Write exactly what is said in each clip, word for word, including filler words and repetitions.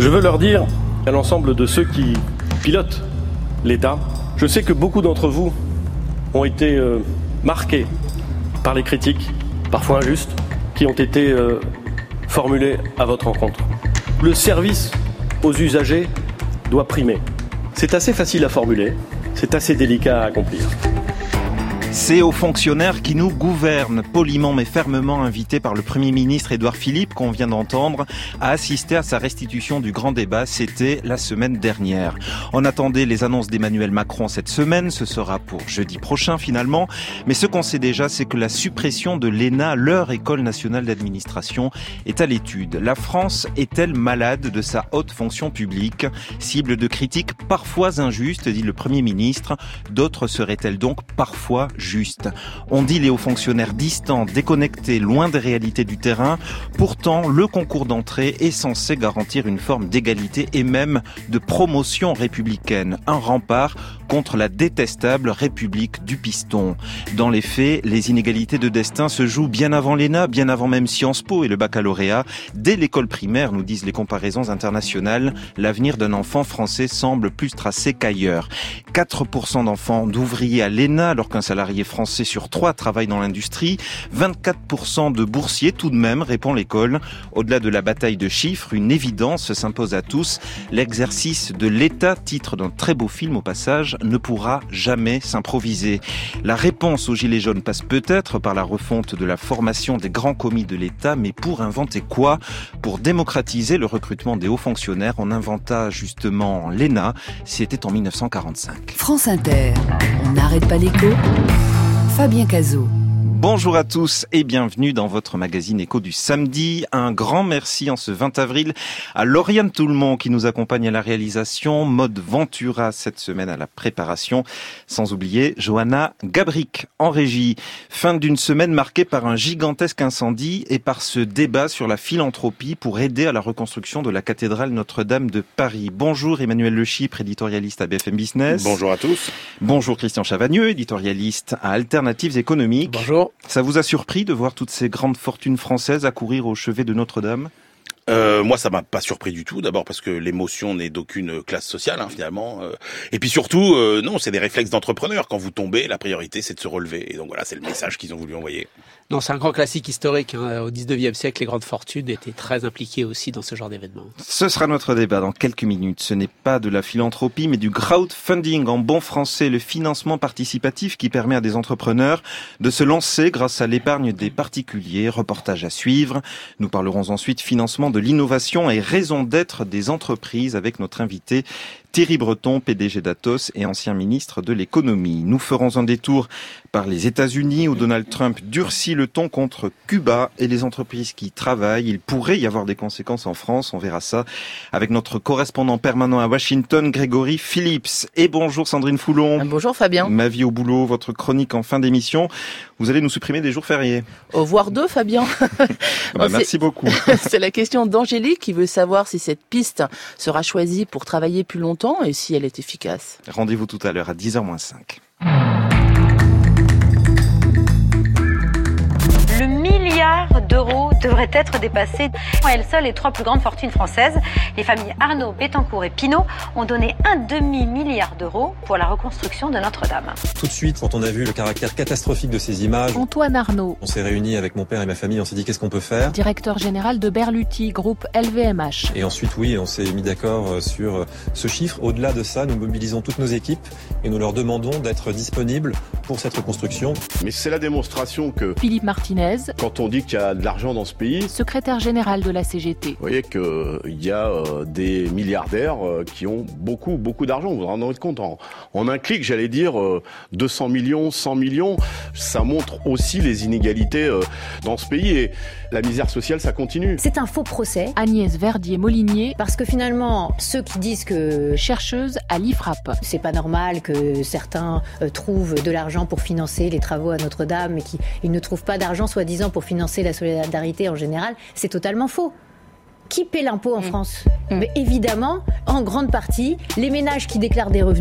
Je veux leur dire, à l'ensemble de ceux qui pilotent l'État, je sais que beaucoup d'entre vous ont été euh, marqués par les critiques, parfois injustes, qui ont été euh, formulées à votre encontre. Le service aux usagers doit primer. C'est assez facile à formuler, c'est assez délicat à accomplir. Ces hauts fonctionnaires qui nous gouvernent, poliment mais fermement invités par le Premier ministre Édouard Philippe, qu'on vient d'entendre, à assister à sa restitution du grand débat, c'était la semaine dernière. On attendait les annonces d'Emmanuel Macron cette semaine, ce sera pour jeudi prochain finalement, mais ce qu'on sait déjà, c'est que la suppression de l'E N A, leur école nationale d'administration, est à l'étude. La France est-elle malade de sa haute fonction publique, cible de critiques parfois injustes, dit le Premier ministre, d'autres seraient-elles donc parfois juste. On dit les hauts fonctionnaires distants, déconnectés, loin des réalités du terrain. Pourtant, le concours d'entrée est censé garantir une forme d'égalité et même de promotion républicaine. Un rempart contre la détestable République du piston. Dans les faits, les inégalités de destin se jouent bien avant l'E N A, bien avant même Sciences Po et le baccalauréat. Dès l'école primaire, nous disent les comparaisons internationales, l'avenir d'un enfant français semble plus tracé qu'ailleurs. quatre pour cent d'enfants d'ouvriers à l'E N A, alors qu'un salarié français sur trois travaille dans l'industrie. vingt-quatre pour cent de boursiers tout de même, répond l'école. Au-delà de la bataille de chiffres, une évidence s'impose à tous. L'exercice de l'État, titre d'un très beau film au passage, ne pourra jamais s'improviser. La réponse aux Gilets jaunes passe peut-être par la refonte de la formation des grands commis de l'État, mais pour inventer quoi ? Pour démocratiser le recrutement des hauts fonctionnaires, on inventa justement l'E N A. C'était en dix-neuf cent quarante-cinq. France Inter, on n'arrête pas l'écho. Fabien Cazot. Bonjour à tous et bienvenue dans votre magazine Écho du samedi. Un grand merci en ce vingt avril à Lauriane Toulmont qui nous accompagne à la réalisation, Maud Ventura cette semaine à la préparation, sans oublier Johanna Gabric en régie. Fin d'une semaine marquée par un gigantesque incendie et par ce débat sur la philanthropie pour aider à la reconstruction de la cathédrale Notre-Dame de Paris. Bonjour Emmanuel Le Chypre, éditorialiste à B F M Business. Bonjour à tous. Bonjour Christian Chavagneux, éditorialiste à Alternatives économiques. Bonjour. Ça vous a surpris de voir toutes ces grandes fortunes françaises accourir au chevet de Notre-Dame ? Euh, moi, ça m'a pas surpris du tout. D'abord parce que l'émotion n'est d'aucune classe sociale, hein, finalement. Euh, et puis surtout, euh, non, c'est des réflexes d'entrepreneurs. Quand vous tombez, la priorité, c'est de se relever. Et donc voilà, c'est le message qu'ils ont voulu envoyer. Non, c'est un grand classique historique. Hein. Au dix-neuvième siècle, les grandes fortunes étaient très impliquées aussi dans ce genre d'événements. Ce sera notre débat dans quelques minutes. Ce n'est pas de la philanthropie, mais du crowdfunding en bon français, le financement participatif qui permet à des entrepreneurs de se lancer grâce à l'épargne des particuliers. Reportage à suivre. Nous parlerons ensuite financement de l'innovation et raison d'être des entreprises avec notre invité Thierry Breton, P D G d'Atos et ancien ministre de l'économie. Nous ferons un détour par les États-Unis où Donald Trump durcit le ton contre Cuba et les entreprises qui travaillent. Il pourrait y avoir des conséquences en France, on verra ça avec notre correspondant permanent à Washington, Grégory Phillips. Et bonjour Sandrine Foulon. Bonjour Fabien. Ma vie au boulot, votre chronique en fin d'émission. Vous allez nous supprimer des jours fériés. Au revoir deux Fabien. bah, merci beaucoup. C'est la question d'Angélique qui veut savoir si cette piste sera choisie pour travailler plus longtemps et si elle est efficace. Rendez-vous tout à l'heure à dix heures moins cinq. Le milliard d'euros devrait être dépassé. À elles seules, les trois plus grandes fortunes françaises, les familles Arnault, Bettencourt et Pinault, ont donné un demi-milliard d'euros pour la reconstruction de Notre-Dame. Tout de suite, quand on a vu le caractère catastrophique de ces images, Antoine Arnault. On s'est réunis avec mon père et ma famille, on s'est dit qu'est-ce qu'on peut faire. Directeur général de Berluti, groupe L V M H. Et ensuite, oui, on s'est mis d'accord sur ce chiffre. Au-delà de ça, nous mobilisons toutes nos équipes et nous leur demandons d'être disponibles pour cette reconstruction. Mais c'est la démonstration que Philippe Martinez, quand on dit qu'il y a de l'argent dans ce pays, secrétaire général de la C G T. Vous voyez qu'il y a euh, des milliardaires euh, qui ont beaucoup, beaucoup d'argent. Vous vous rendez compte, en, en un clic, j'allais dire euh, deux cents millions, cent millions. Ça montre aussi les inégalités euh, dans ce pays et la misère sociale, ça continue. C'est un faux procès. Agnès Verdier-Molinier, parce que finalement, ceux qui disent que... chercheuse à l'I F R A P. C'est pas normal que certains euh, trouvent de l'argent pour financer les travaux à Notre-Dame et qu'ils ne trouvent pas d'argent, soi-disant, pour financer la solidarité en général. C'est totalement faux. Qui paie l'impôt en mmh. France mmh. Mais évidemment, en grande partie, les ménages qui déclarent des revenus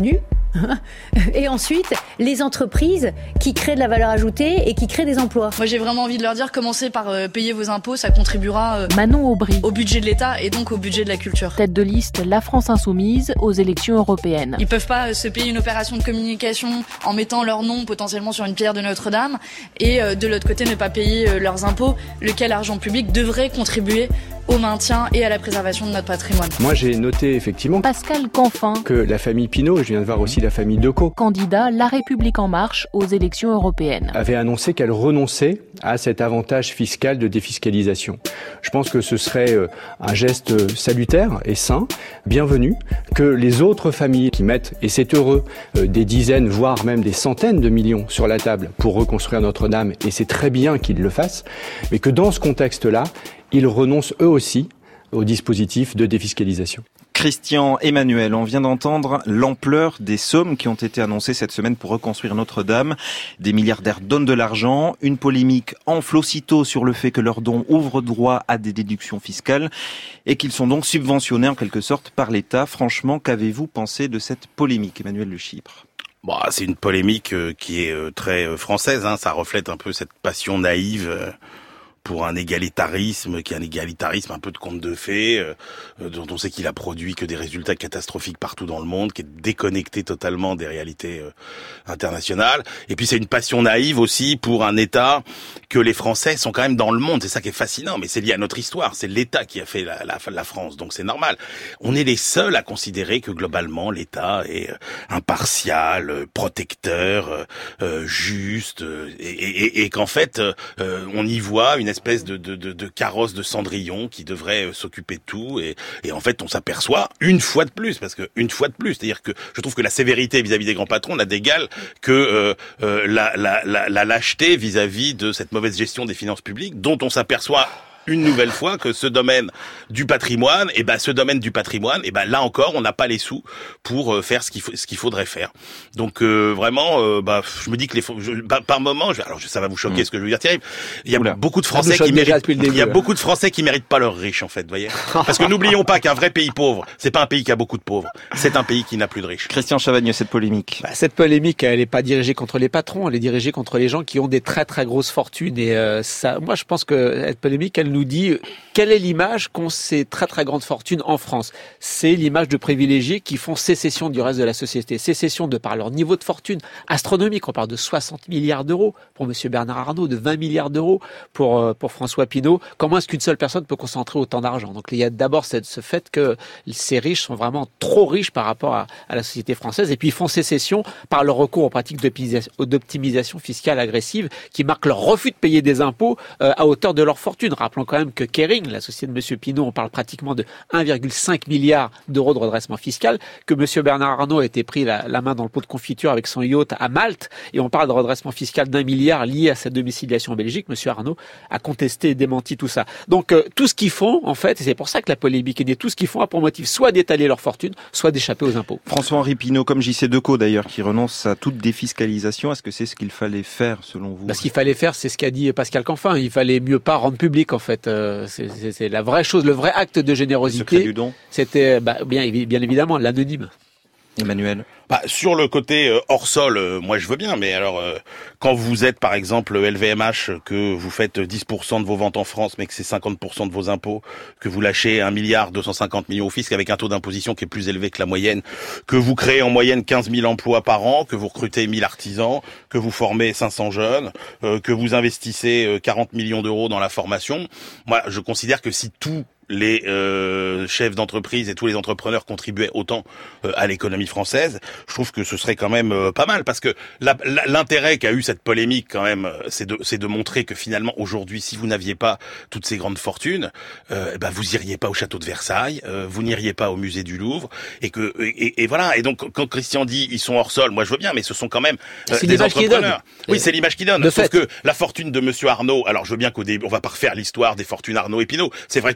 Et ensuite, les entreprises qui créent de la valeur ajoutée et qui créent des emplois. Moi, j'ai vraiment envie de leur dire, commencez par euh, payer vos impôts, ça contribuera euh, Manon Aubry, au budget de l'État et donc au budget de la culture. Tête de liste La France Insoumise aux élections européennes. Ils peuvent pas euh, se payer une opération de communication en mettant leur nom potentiellement sur une pierre de Notre-Dame et euh, de l'autre côté ne pas payer euh, leurs impôts, lequel argent public devrait contribuer au maintien et à la préservation de notre patrimoine. Moi, j'ai noté effectivement Pascal Canfin, que la famille Pinault, je viens de voir aussi la famille Decaux, candidat La République En Marche aux élections européennes, avait annoncé qu'elle renonçait à cet avantage fiscal de défiscalisation. Je pense que ce serait un geste salutaire et sain, bienvenu, que les autres familles qui mettent, et c'est heureux, des dizaines, voire même des centaines de millions sur la table pour reconstruire Notre-Dame, et c'est très bien qu'ils le fassent, mais que dans ce contexte-là, ils renoncent eux aussi au dispositif de défiscalisation. Christian Emmanuel, on vient d'entendre l'ampleur des sommes qui ont été annoncées cette semaine pour reconstruire Notre-Dame. Des milliardaires donnent de l'argent, une polémique enfle aussitôt sur le fait que leurs dons ouvrent droit à des déductions fiscales et qu'ils sont donc subventionnés en quelque sorte par l'État. Franchement, qu'avez-vous pensé de cette polémique, Emmanuel Le Chypre ? Bon, c'est une polémique qui est très française, hein. Ça reflète un peu cette passion naïve pour un égalitarisme qui est un égalitarisme un peu de conte de fées, euh, dont on sait qu'il a produit que des résultats catastrophiques partout dans le monde, qui est déconnecté totalement des réalités euh, internationales. Et puis c'est une passion naïve aussi pour un État que les Français sont quand même dans le monde. C'est ça qui est fascinant, mais c'est lié à notre histoire. C'est l'État qui a fait la, la, la France, donc c'est normal. On est les seuls à considérer que globalement l'État est impartial, protecteur, euh, juste, et, et, et qu'en fait euh, on y voit une espèce de, de, de, de carrosse de Cendrillon qui devrait euh, s'occuper de tout, et, et en fait on s'aperçoit une fois de plus, parce que une fois de plus, c'est-à-dire que je trouve que la sévérité vis-à-vis des grands patrons n'a d'égal que euh, euh, la, la, la, la lâcheté vis-à-vis de cette mauvaise gestion des finances publiques, dont on s'aperçoit une nouvelle fois que ce domaine du patrimoine, et ben ce domaine du patrimoine, et ben là encore, on n'a pas les sous pour euh, faire ce qu'il faut, ce qu'il faudrait faire. Donc euh, vraiment, euh, bah je me dis que les, je, bah, par moment, je, alors ça va vous choquer mmh. ce que je veux dire, Thierry. Il y a Oula. beaucoup de Français qui méritent, il y a beaucoup de Français qui méritent pas leurs riches en fait, vous voyez. Parce que n'oublions pas qu'un vrai pays pauvre, c'est pas un pays qui a beaucoup de pauvres, c'est un pays qui n'a plus de riches. Christian Chavagneux, cette polémique. Bah, cette polémique, elle n'est pas dirigée contre les patrons, elle est dirigée contre les gens qui ont des très très grosses fortunes, et euh, ça, moi je pense que cette polémique, elle nous dit quelle est l'image qu'ont ces très très grandes fortunes en France. C'est l'image de privilégiés qui font sécession du reste de la société. Sécession de par leur niveau de fortune astronomique. On parle de soixante milliards d'euros pour monsieur Bernard Arnault, de vingt milliards d'euros pour, pour François Pinault. Comment est-ce qu'une seule personne peut concentrer autant d'argent? Donc il y a d'abord ce fait que ces riches sont vraiment trop riches par rapport à, à la société française, et puis ils font sécession par leur recours aux pratiques d'optimisation fiscale agressive qui marquent leur refus de payer des impôts euh, à hauteur de leur fortune. Rappelons quand même que Kering, la société de monsieur Pinault, on parle pratiquement de un virgule cinq milliard d'euros de redressement fiscal, que monsieur Bernard Arnault a été pris la, la main dans le pot de confiture avec son yacht à Malte, et on parle de redressement fiscal d'un milliard lié à sa domiciliation en Belgique. Monsieur Arnault a contesté et démenti tout ça. Donc euh, tout ce qu'ils font, en fait, et c'est pour ça que la polémique est née, tout ce qu'ils font a pour motif soit d'étaler leur fortune, soit d'échapper aux impôts. François-Henri Pinault, comme J C Decaux d'ailleurs, qui renonce à toute défiscalisation, est-ce que c'est ce qu'il fallait faire selon vous? Bah, ce qu'il fallait faire, c'est ce qu'a dit Pascal Canfin. Il fallait mieux pas rendre public, en fait. Euh, c'est, c'est, c'est la vraie chose, le vrai acte de générosité. Le secret du don. C'était bah, bien, bien évidemment l'anonyme. Emmanuel. Bah, sur le côté euh, hors sol, euh, moi je veux bien, mais alors euh, quand vous êtes par exemple L V M H, que vous faites dix pour cent de vos ventes en France, mais que c'est cinquante pour cent de vos impôts, que vous lâchez un milliard deux cent cinquante millions au fisc avec un taux d'imposition qui est plus élevé que la moyenne, que vous créez en moyenne quinze mille emplois par an, que vous recrutez mille artisans, que vous formez cinq cents jeunes, euh, que vous investissez euh, quarante millions d'euros dans la formation, moi je considère que si tout les euh, chefs d'entreprise et tous les entrepreneurs contribuaient autant euh, à l'économie française, je trouve que ce serait quand même euh, pas mal, parce que la, la, l'intérêt qu'a eu cette polémique quand même, c'est de, c'est de montrer que finalement aujourd'hui, si vous n'aviez pas toutes ces grandes fortunes, euh, ben vous iriez pas au château de Versailles, euh, vous n'iriez pas au musée du Louvre, et que et, et voilà. Et donc quand Christian dit ils sont hors sol, moi je veux bien, mais ce sont quand même euh, c'est des entrepreneurs. Oui, c'est l'image qui donne. De Sauf fait. que la fortune de monsieur Arnault, alors je veux bien qu'au début, on va pas refaire l'histoire des fortunes Arnault et Pinault. C'est vrai qu'au départ ils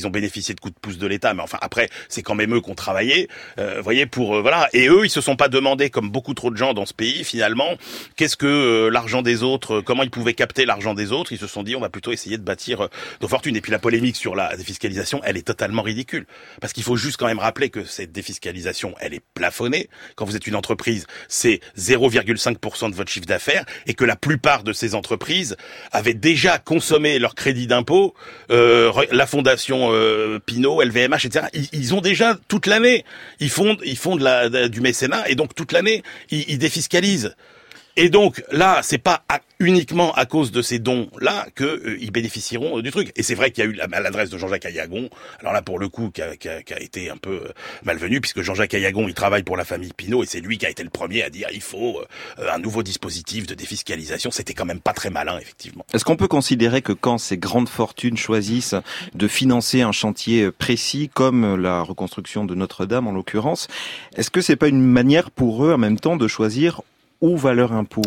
ils ont bénéficié de coups de pouce de l'État, mais enfin après, c'est quand même eux qui ont travaillé, euh, vous voyez, pour euh, voilà. Et eux, ils se sont pas demandé, comme beaucoup trop de gens dans ce pays, finalement, qu'est-ce que euh, l'argent des autres, euh, comment ils pouvaient capter l'argent des autres. Ils se sont dit, on va plutôt essayer de bâtir euh, nos fortunes. Et puis la polémique sur la défiscalisation, elle est totalement ridicule, parce qu'il faut juste quand même rappeler que cette défiscalisation, elle est plafonnée. Quand vous êtes une entreprise, c'est zéro virgule cinq pour cent de votre chiffre d'affaires, et que la plupart de ces entreprises avaient déjà consommé leur crédit d'impôt, euh, la fondation euh, Pinault, L V M H, et cetera. Ils, ils ont déjà toute l'année, ils font, ils font de la, de, du mécénat, et donc toute l'année, ils, ils défiscalisent. Et donc là, c'est pas à, uniquement à cause de ces dons-là que euh, ils bénéficieront euh, du truc. Et c'est vrai qu'il y a eu à l'adresse de Jean-Jacques Ayagon, alors là pour le coup, qui a, qui a, qui a été un peu euh, malvenu, puisque Jean-Jacques Ayagon, il travaille pour la famille Pinault, et c'est lui qui a été le premier à dire il faut euh, un nouveau dispositif de défiscalisation. C'était quand même pas très malin, effectivement. Est-ce qu'on peut considérer que quand ces grandes fortunes choisissent de financer un chantier précis, comme la reconstruction de Notre-Dame en l'occurrence, est-ce que c'est pas une manière pour eux en même temps de choisir où va leur impôt?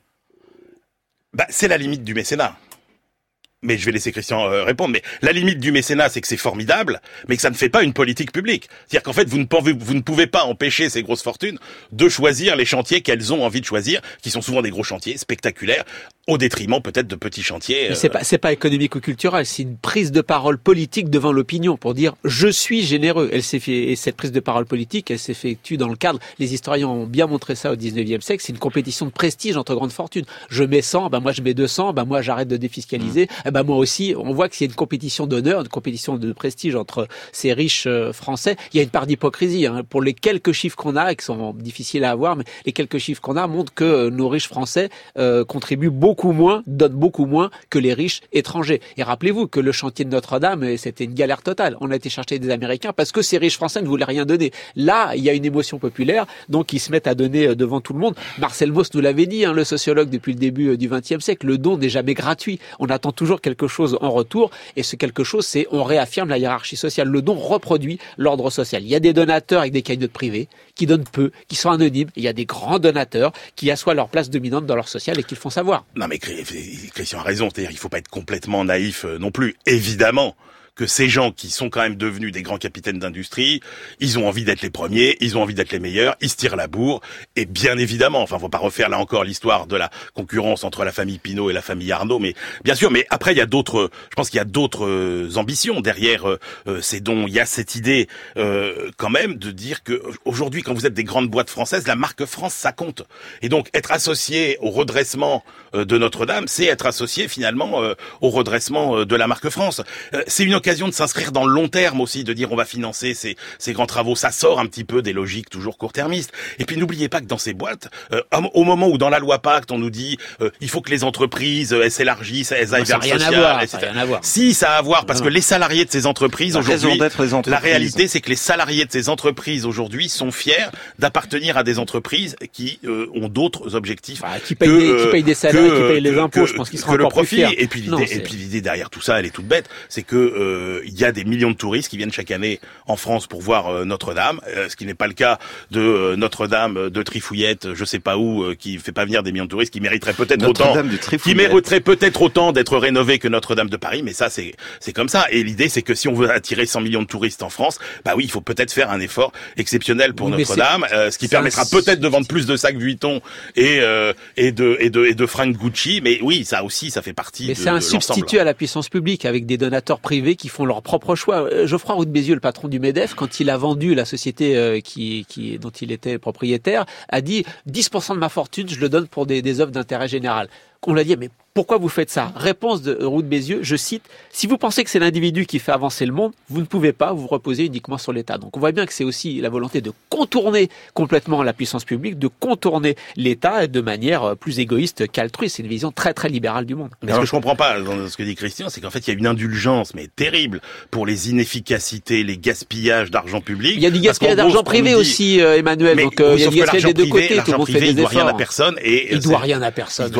Bah, c'est la limite du mécénat. Mais je vais laisser Christian euh, répondre. Mais la limite du mécénat, c'est que c'est formidable, mais que ça ne fait pas une politique publique. C'est-à-dire qu'en fait, vous ne, pouvez, vous ne pouvez pas empêcher ces grosses fortunes de choisir les chantiers qu'elles ont envie de choisir, qui sont souvent des gros chantiers spectaculaires, au détriment peut-être de petits chantiers. Euh... Mais c'est pas, c'est pas économique ou culturel, c'est une prise de parole politique devant l'opinion pour dire je suis généreux. Elle s'est fait, et cette prise de parole politique, elle s'effectue dans le cadre. Les historiens ont bien montré ça au dix-neuvième siècle. C'est une compétition de prestige entre grandes fortunes. Je mets cent, ben moi je mets deux cents, ben moi j'arrête de défiscaliser. Mmh. Ben moi aussi, on voit qu'il y a une compétition d'honneur, une compétition de prestige entre ces riches français. Il y a une part d'hypocrisie hein. Pour les quelques chiffres qu'on a, qui sont difficiles à avoir, mais les quelques chiffres qu'on a montrent que nos riches français euh, contribuent beaucoup beaucoup moins, donnent beaucoup moins que les riches étrangers. Et rappelez-vous que le chantier de Notre-Dame, c'était une galère totale. On a été chercher des Américains parce que ces riches français ne voulaient rien donner. Là, il y a une émotion populaire, donc ils se mettent à donner devant tout le monde. Marcel Mauss nous l'avait dit, hein, le sociologue depuis le début du vingtième siècle, le don n'est jamais gratuit. On attend toujours quelque chose en retour, et ce quelque chose, c'est on réaffirme la hiérarchie sociale. Le don reproduit l'ordre social. Il y a des donateurs avec des cagnottes privées qui donnent peu, qui sont anonymes. Il y a des grands donateurs qui assoient leur place dominante dans leur social et qui le font savoir. Non mais Christian a raison, c'est-à-dire il faut pas être complètement naïf non plus, évidemment. Que ces gens qui sont quand même devenus des grands capitaines d'industrie, ils ont envie d'être les premiers, ils ont envie d'être les meilleurs, ils se tirent la bourre, et bien évidemment, enfin, faut pas refaire là encore l'histoire de la concurrence entre la famille Pinault et la famille Arnault, mais bien sûr, mais après il y a d'autres, je pense qu'il y a d'autres euh, ambitions derrière euh, ces dons. Il y a cette idée euh, quand même de dire que aujourd'hui, quand vous êtes des grandes boîtes françaises, la marque France, ça compte, et donc être associé au redressement euh, de Notre-Dame, c'est être associé finalement euh, au redressement euh, de la marque France. Euh, c'est une occasion de s'inscrire dans le long terme aussi, de dire on va financer ces, ces grands travaux. Ça sort un petit peu des logiques toujours court-termistes. Et puis n'oubliez pas que dans ces boîtes, euh, au moment où dans la loi Pacte on nous dit euh, il faut que les entreprises euh, elles s'élargissent, elles aillent vers le social, voir, et cetera. Ça a rien à voir. Si, ça a à voir, parce non. que les salariés de ces entreprises la aujourd'hui, entreprises. la réalité c'est que les salariés de ces entreprises aujourd'hui sont fiers d'appartenir à des entreprises qui euh, ont d'autres objectifs. Ah, qui, payent que, des, qui payent des salaires, que, qui payent les que, impôts, que, je pense qu'ils seront que encore le profit, plus fiers. Et puis l'idée, non, et puis l'idée derrière tout ça, elle est toute bête, c'est que euh, il y a des millions de touristes qui viennent chaque année en France pour voir euh, Notre-Dame, euh, ce qui n'est pas le cas de euh, Notre-Dame de Trifouillette, je sais pas où, euh, qui fait pas venir des millions de touristes, qui mériterait peut-être autant, qui mériterait peut-être autant d'être rénové que Notre-Dame de Paris, mais ça c'est c'est comme ça. Et l'idée c'est que si on veut attirer cent millions de touristes en France, bah oui, il faut peut-être faire un effort exceptionnel pour oui, Notre-Dame, euh, ce qui permettra un... peut-être de vendre plus de sacs Vuitton et euh, et de et de et de fringues Gucci, mais oui, ça aussi ça fait partie mais de, c'est un de substitut à la puissance publique avec des donateurs privés qui font leur propre choix. Geoffroy Roux de Bézieux, le patron du MEDEF, quand il a vendu la société euh, qui, qui, dont il était propriétaire, a dit dix pour cent de ma fortune, je le donne pour des, des œuvres d'intérêt général. On l'a dit, mais pourquoi vous faites ça? Réponse de Roux de Bézieux, je cite, si vous pensez que c'est l'individu qui fait avancer le monde, vous ne pouvez pas vous reposer uniquement sur l'État. Donc on voit bien que c'est aussi la volonté de contourner complètement la puissance publique, de contourner l'État de manière plus égoïste qu'altruiste. C'est une vision très très libérale du monde. Mais ce que je comprends pas dans ce que dit Christian, c'est qu'en fait il y a une indulgence mais terrible pour les inefficacités, les gaspillages d'argent public. Il y a du gaspillage d'argent privé dit... aussi, euh, Emmanuel. Mais, donc euh, il y a du gaspillage des deux côtés. L'argent privé, il doit rien à personne et il doit rien à personne. Il doit rien à personne.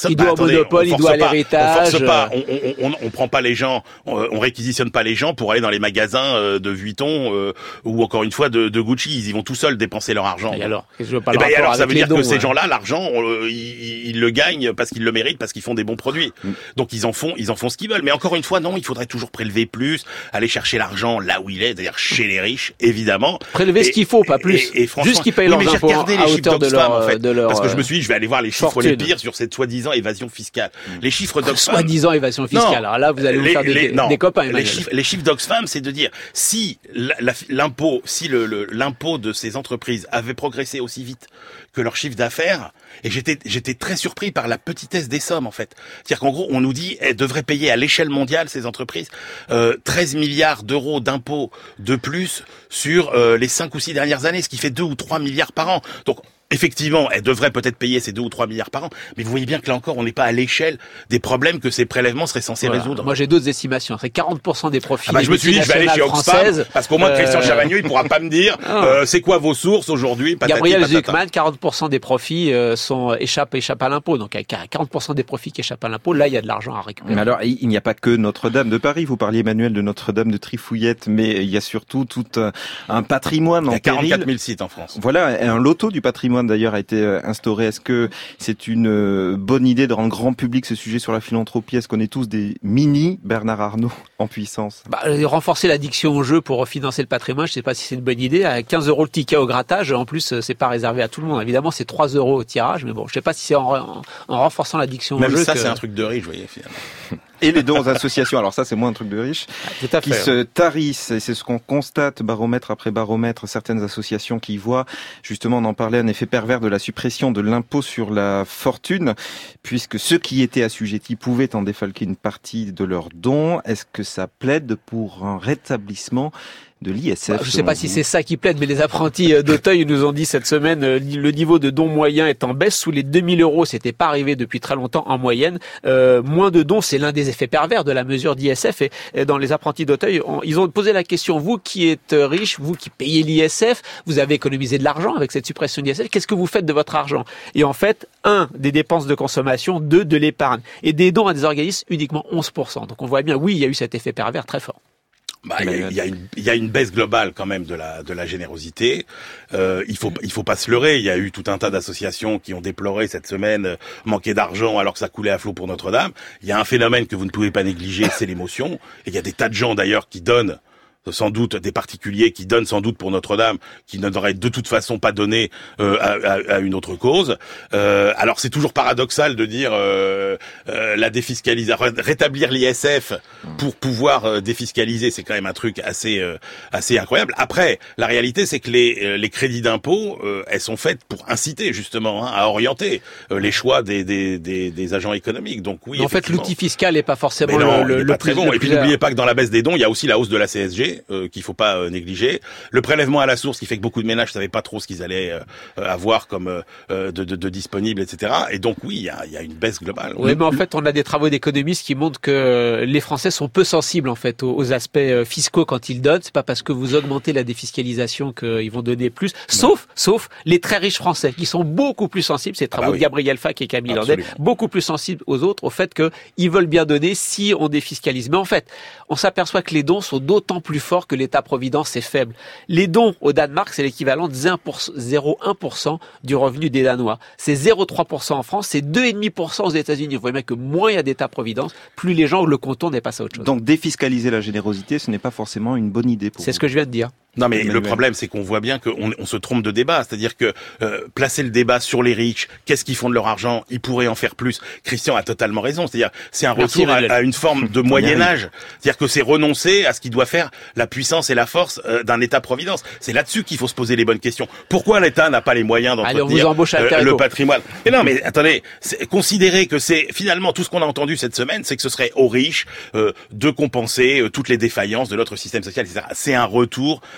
personne. Il doit bah, au attendez, monopole, il doit à l'héritage. On force pas, on, on, on, on prend pas les gens, on, on réquisitionne pas les gens pour aller dans les magasins euh, de Vuitton euh, ou encore une fois de, de Gucci. Ils y vont tout seuls dépenser leur argent. Et alors, je veux pas et le ben, rapport alors ça avec veut les dire dons, que ces hein. gens-là, l'argent, euh, ils, ils le gagnent parce qu'ils le méritent, parce qu'ils font des bons produits. Mm. Donc ils en font, ils en font ce qu'ils veulent. Mais encore une fois, non, il faudrait toujours prélever plus, aller chercher l'argent là où il est, c'est-à-dire chez les riches, évidemment. Prélever et, ce qu'il faut, pas plus. Et, et franchement, juste qu'ils payent oui, leurs impôts à hauteur de leur, en fait, de leur, parce que je me suis dit, je vais aller voir les chiffres fortune. les pires sur cette soi-disant évasion fiscale. Mm. Les chiffres d'Oxfam. Soi-disant évasion fiscale. Non, alors là, vous allez vous les, faire des, les, non, des copains. Les chiffres, les chiffres d'Oxfam, c'est de dire si la, la, l'impôt, si le, le, l'impôt de ces entreprises avait progressé aussi vite que leur chiffre d'affaires, et j'étais, j'étais très surpris par la petitesse des sommes en fait. C'est-à-dire qu'en gros, on nous dit elles devraient payer à l'échelle mondiale ces entreprises euh, treize milliards d'euros d'impôts de plus sur euh, les cinq ou six dernières années, ce qui fait deux ou trois milliards par an. Donc effectivement, elle devrait peut-être payer ces deux ou trois milliards par an, mais vous voyez bien que là encore, on n'est pas à l'échelle des problèmes que ces prélèvements seraient censés voilà. résoudre. Moi, j'ai d'autres estimations. C'est quarante pour cent des profits. Ah bah, je me suis dit, je vais aller chez Oxfam, parce qu'au moins euh... Christian Chavagneux, il pourra pas me dire, euh, c'est quoi vos sources aujourd'hui, patati, Gabriel patata. Zuckman, quarante pour cent des profits euh, sont échappent, échappent à l'impôt. Donc, avec quarante pour cent des profits qui échappent à l'impôt, là, il y a de l'argent à récupérer. Mais alors, il n'y a pas que Notre-Dame de Paris. Vous parliez, Emmanuel, de Notre-Dame de Trifouillette, mais il y a surtout tout un patrimoine en péril. Il y a quarante-quatre mille sites en France. Voilà, un loto du patrimoine, d'ailleurs, a été instauré. Est-ce que c'est une bonne idée de rendre grand public ce sujet sur la philanthropie? Est-ce qu'on est tous des mini Bernard Arnault en puissance? Bah, renforcer l'addiction au jeu pour financer le patrimoine, je ne sais pas si c'est une bonne idée. À quinze euros le ticket au grattage, en plus, c'est pas réservé à tout le monde. Évidemment, c'est trois euros au tirage, mais bon, je ne sais pas si c'est en, en, en renforçant l'addiction Même au jeu. Même ça, que... c'est un truc de riche, vous voyez, finalement. Et les dons aux associations, alors ça c'est moins un truc de riche, ah, qui fait, se tarissent, et c'est ce qu'on constate baromètre après baromètre, certaines associations qui voient, justement on en parlait, un effet pervers de la suppression de l'impôt sur la fortune, puisque ceux qui étaient assujettis pouvaient en défalquer une partie de leurs dons. Est-ce que ça plaide pour un rétablissement de l'I S F? Bah, je ne sais pas si c'est ça qui plaide, mais les apprentis d'Auteuil nous ont dit cette semaine le niveau de dons moyen est en baisse. Sous les deux mille euros, c'était pas arrivé depuis très longtemps en moyenne. Euh, moins de dons, c'est l'un des effets pervers de la mesure d'I S F. Et, et dans les apprentis d'Auteuil, on, ils ont posé la question, vous qui êtes riche, vous qui payez l'I S F, vous avez économisé de l'argent avec cette suppression d'I S F, qu'est-ce que vous faites de votre argent? Et en fait, un, des dépenses de consommation, deux, de l'épargne. Et des dons à des organismes, uniquement onze pour cent. Donc on voit bien, oui, il y a eu cet effet pervers très fort. Bah, il y, y a une, il y a une baisse globale quand même de la de la générosité. Euh, il faut il faut pas se leurrer. Il y a eu tout un tas d'associations qui ont déploré cette semaine euh, manquer d'argent alors que ça coulait à flot pour Notre-Dame. Il y a un phénomène que vous ne pouvez pas négliger, c'est l'émotion. Et il y a des tas de gens d'ailleurs qui donnent. Sans doute des particuliers qui donnent sans doute pour Notre-Dame, qui n'auraient de toute façon pas donné euh, à, à, à une autre cause. Euh, alors c'est toujours paradoxal de dire euh, euh, la défiscalisation, rétablir l'I S F pour pouvoir euh, défiscaliser, c'est quand même un truc assez euh, assez incroyable. Après, la réalité c'est que les euh, les crédits d'impôt, euh, elles sont faites pour inciter justement hein, à orienter euh, les choix des, des des des agents économiques. Donc oui. En fait, l'outil fiscal n'est pas forcément Mais non, le, il le, est pas le très plus bon. le Et puis plus n'oubliez pas que dans la baisse des dons, il y a aussi la hausse de la C S G. Euh, qu'il faut pas euh, négliger. Le prélèvement à la source qui fait que beaucoup de ménages ne savaient pas trop ce qu'ils allaient euh, avoir comme euh, de, de, de disponible, et cetera. Et donc oui, il y a, y a une baisse globale. Oui, mais en fait, on a des travaux d'économistes qui montrent que les Français sont peu sensibles en fait aux, aux aspects fiscaux quand ils donnent. C'est pas parce que vous augmentez la défiscalisation qu'ils vont donner plus. Sauf, ouais. sauf les très riches Français qui sont beaucoup plus sensibles. C'est les travaux ah bah oui. de Gabriel Fac et Camille Landais, beaucoup plus sensibles aux autres, au fait que ils veulent bien donner si on défiscalise. Mais en fait, on s'aperçoit que les dons sont d'autant plus forts que l'État-providence est faible. Les dons au Danemark, c'est l'équivalent de zéro virgule un pour cent du revenu des Danois. C'est zéro virgule trois pour cent en France, c'est deux virgule cinq pour cent aux États-Unis. Vous voyez bien que moins il y a d'État-providence, plus les gens le contournent et passent à autre chose. Donc défiscaliser la générosité, ce n'est pas forcément une bonne idée pour C'est vous. ce que je viens de dire. Non mais le problème c'est qu'on voit bien qu'on on se trompe de débat, c'est-à-dire que euh, placer le débat sur les riches, qu'est-ce qu'ils font de leur argent, ils pourraient en faire plus. Christian a totalement raison, c'est-à-dire c'est un Merci retour à, à une forme de Moyen Âge, c'est-à-dire que c'est renoncer à ce qui doit faire la puissance et la force euh, d'un État-providence. C'est là-dessus qu'il faut se poser les bonnes questions. Pourquoi l'État n'a pas les moyens d'entretenir euh, le patrimoine? Et non mais attendez, considérez que c'est finalement tout ce qu'on a entendu cette semaine, c'est que ce serait aux riches euh, de compenser euh, toutes les défaillances de notre système social, et cetera. C'est un retour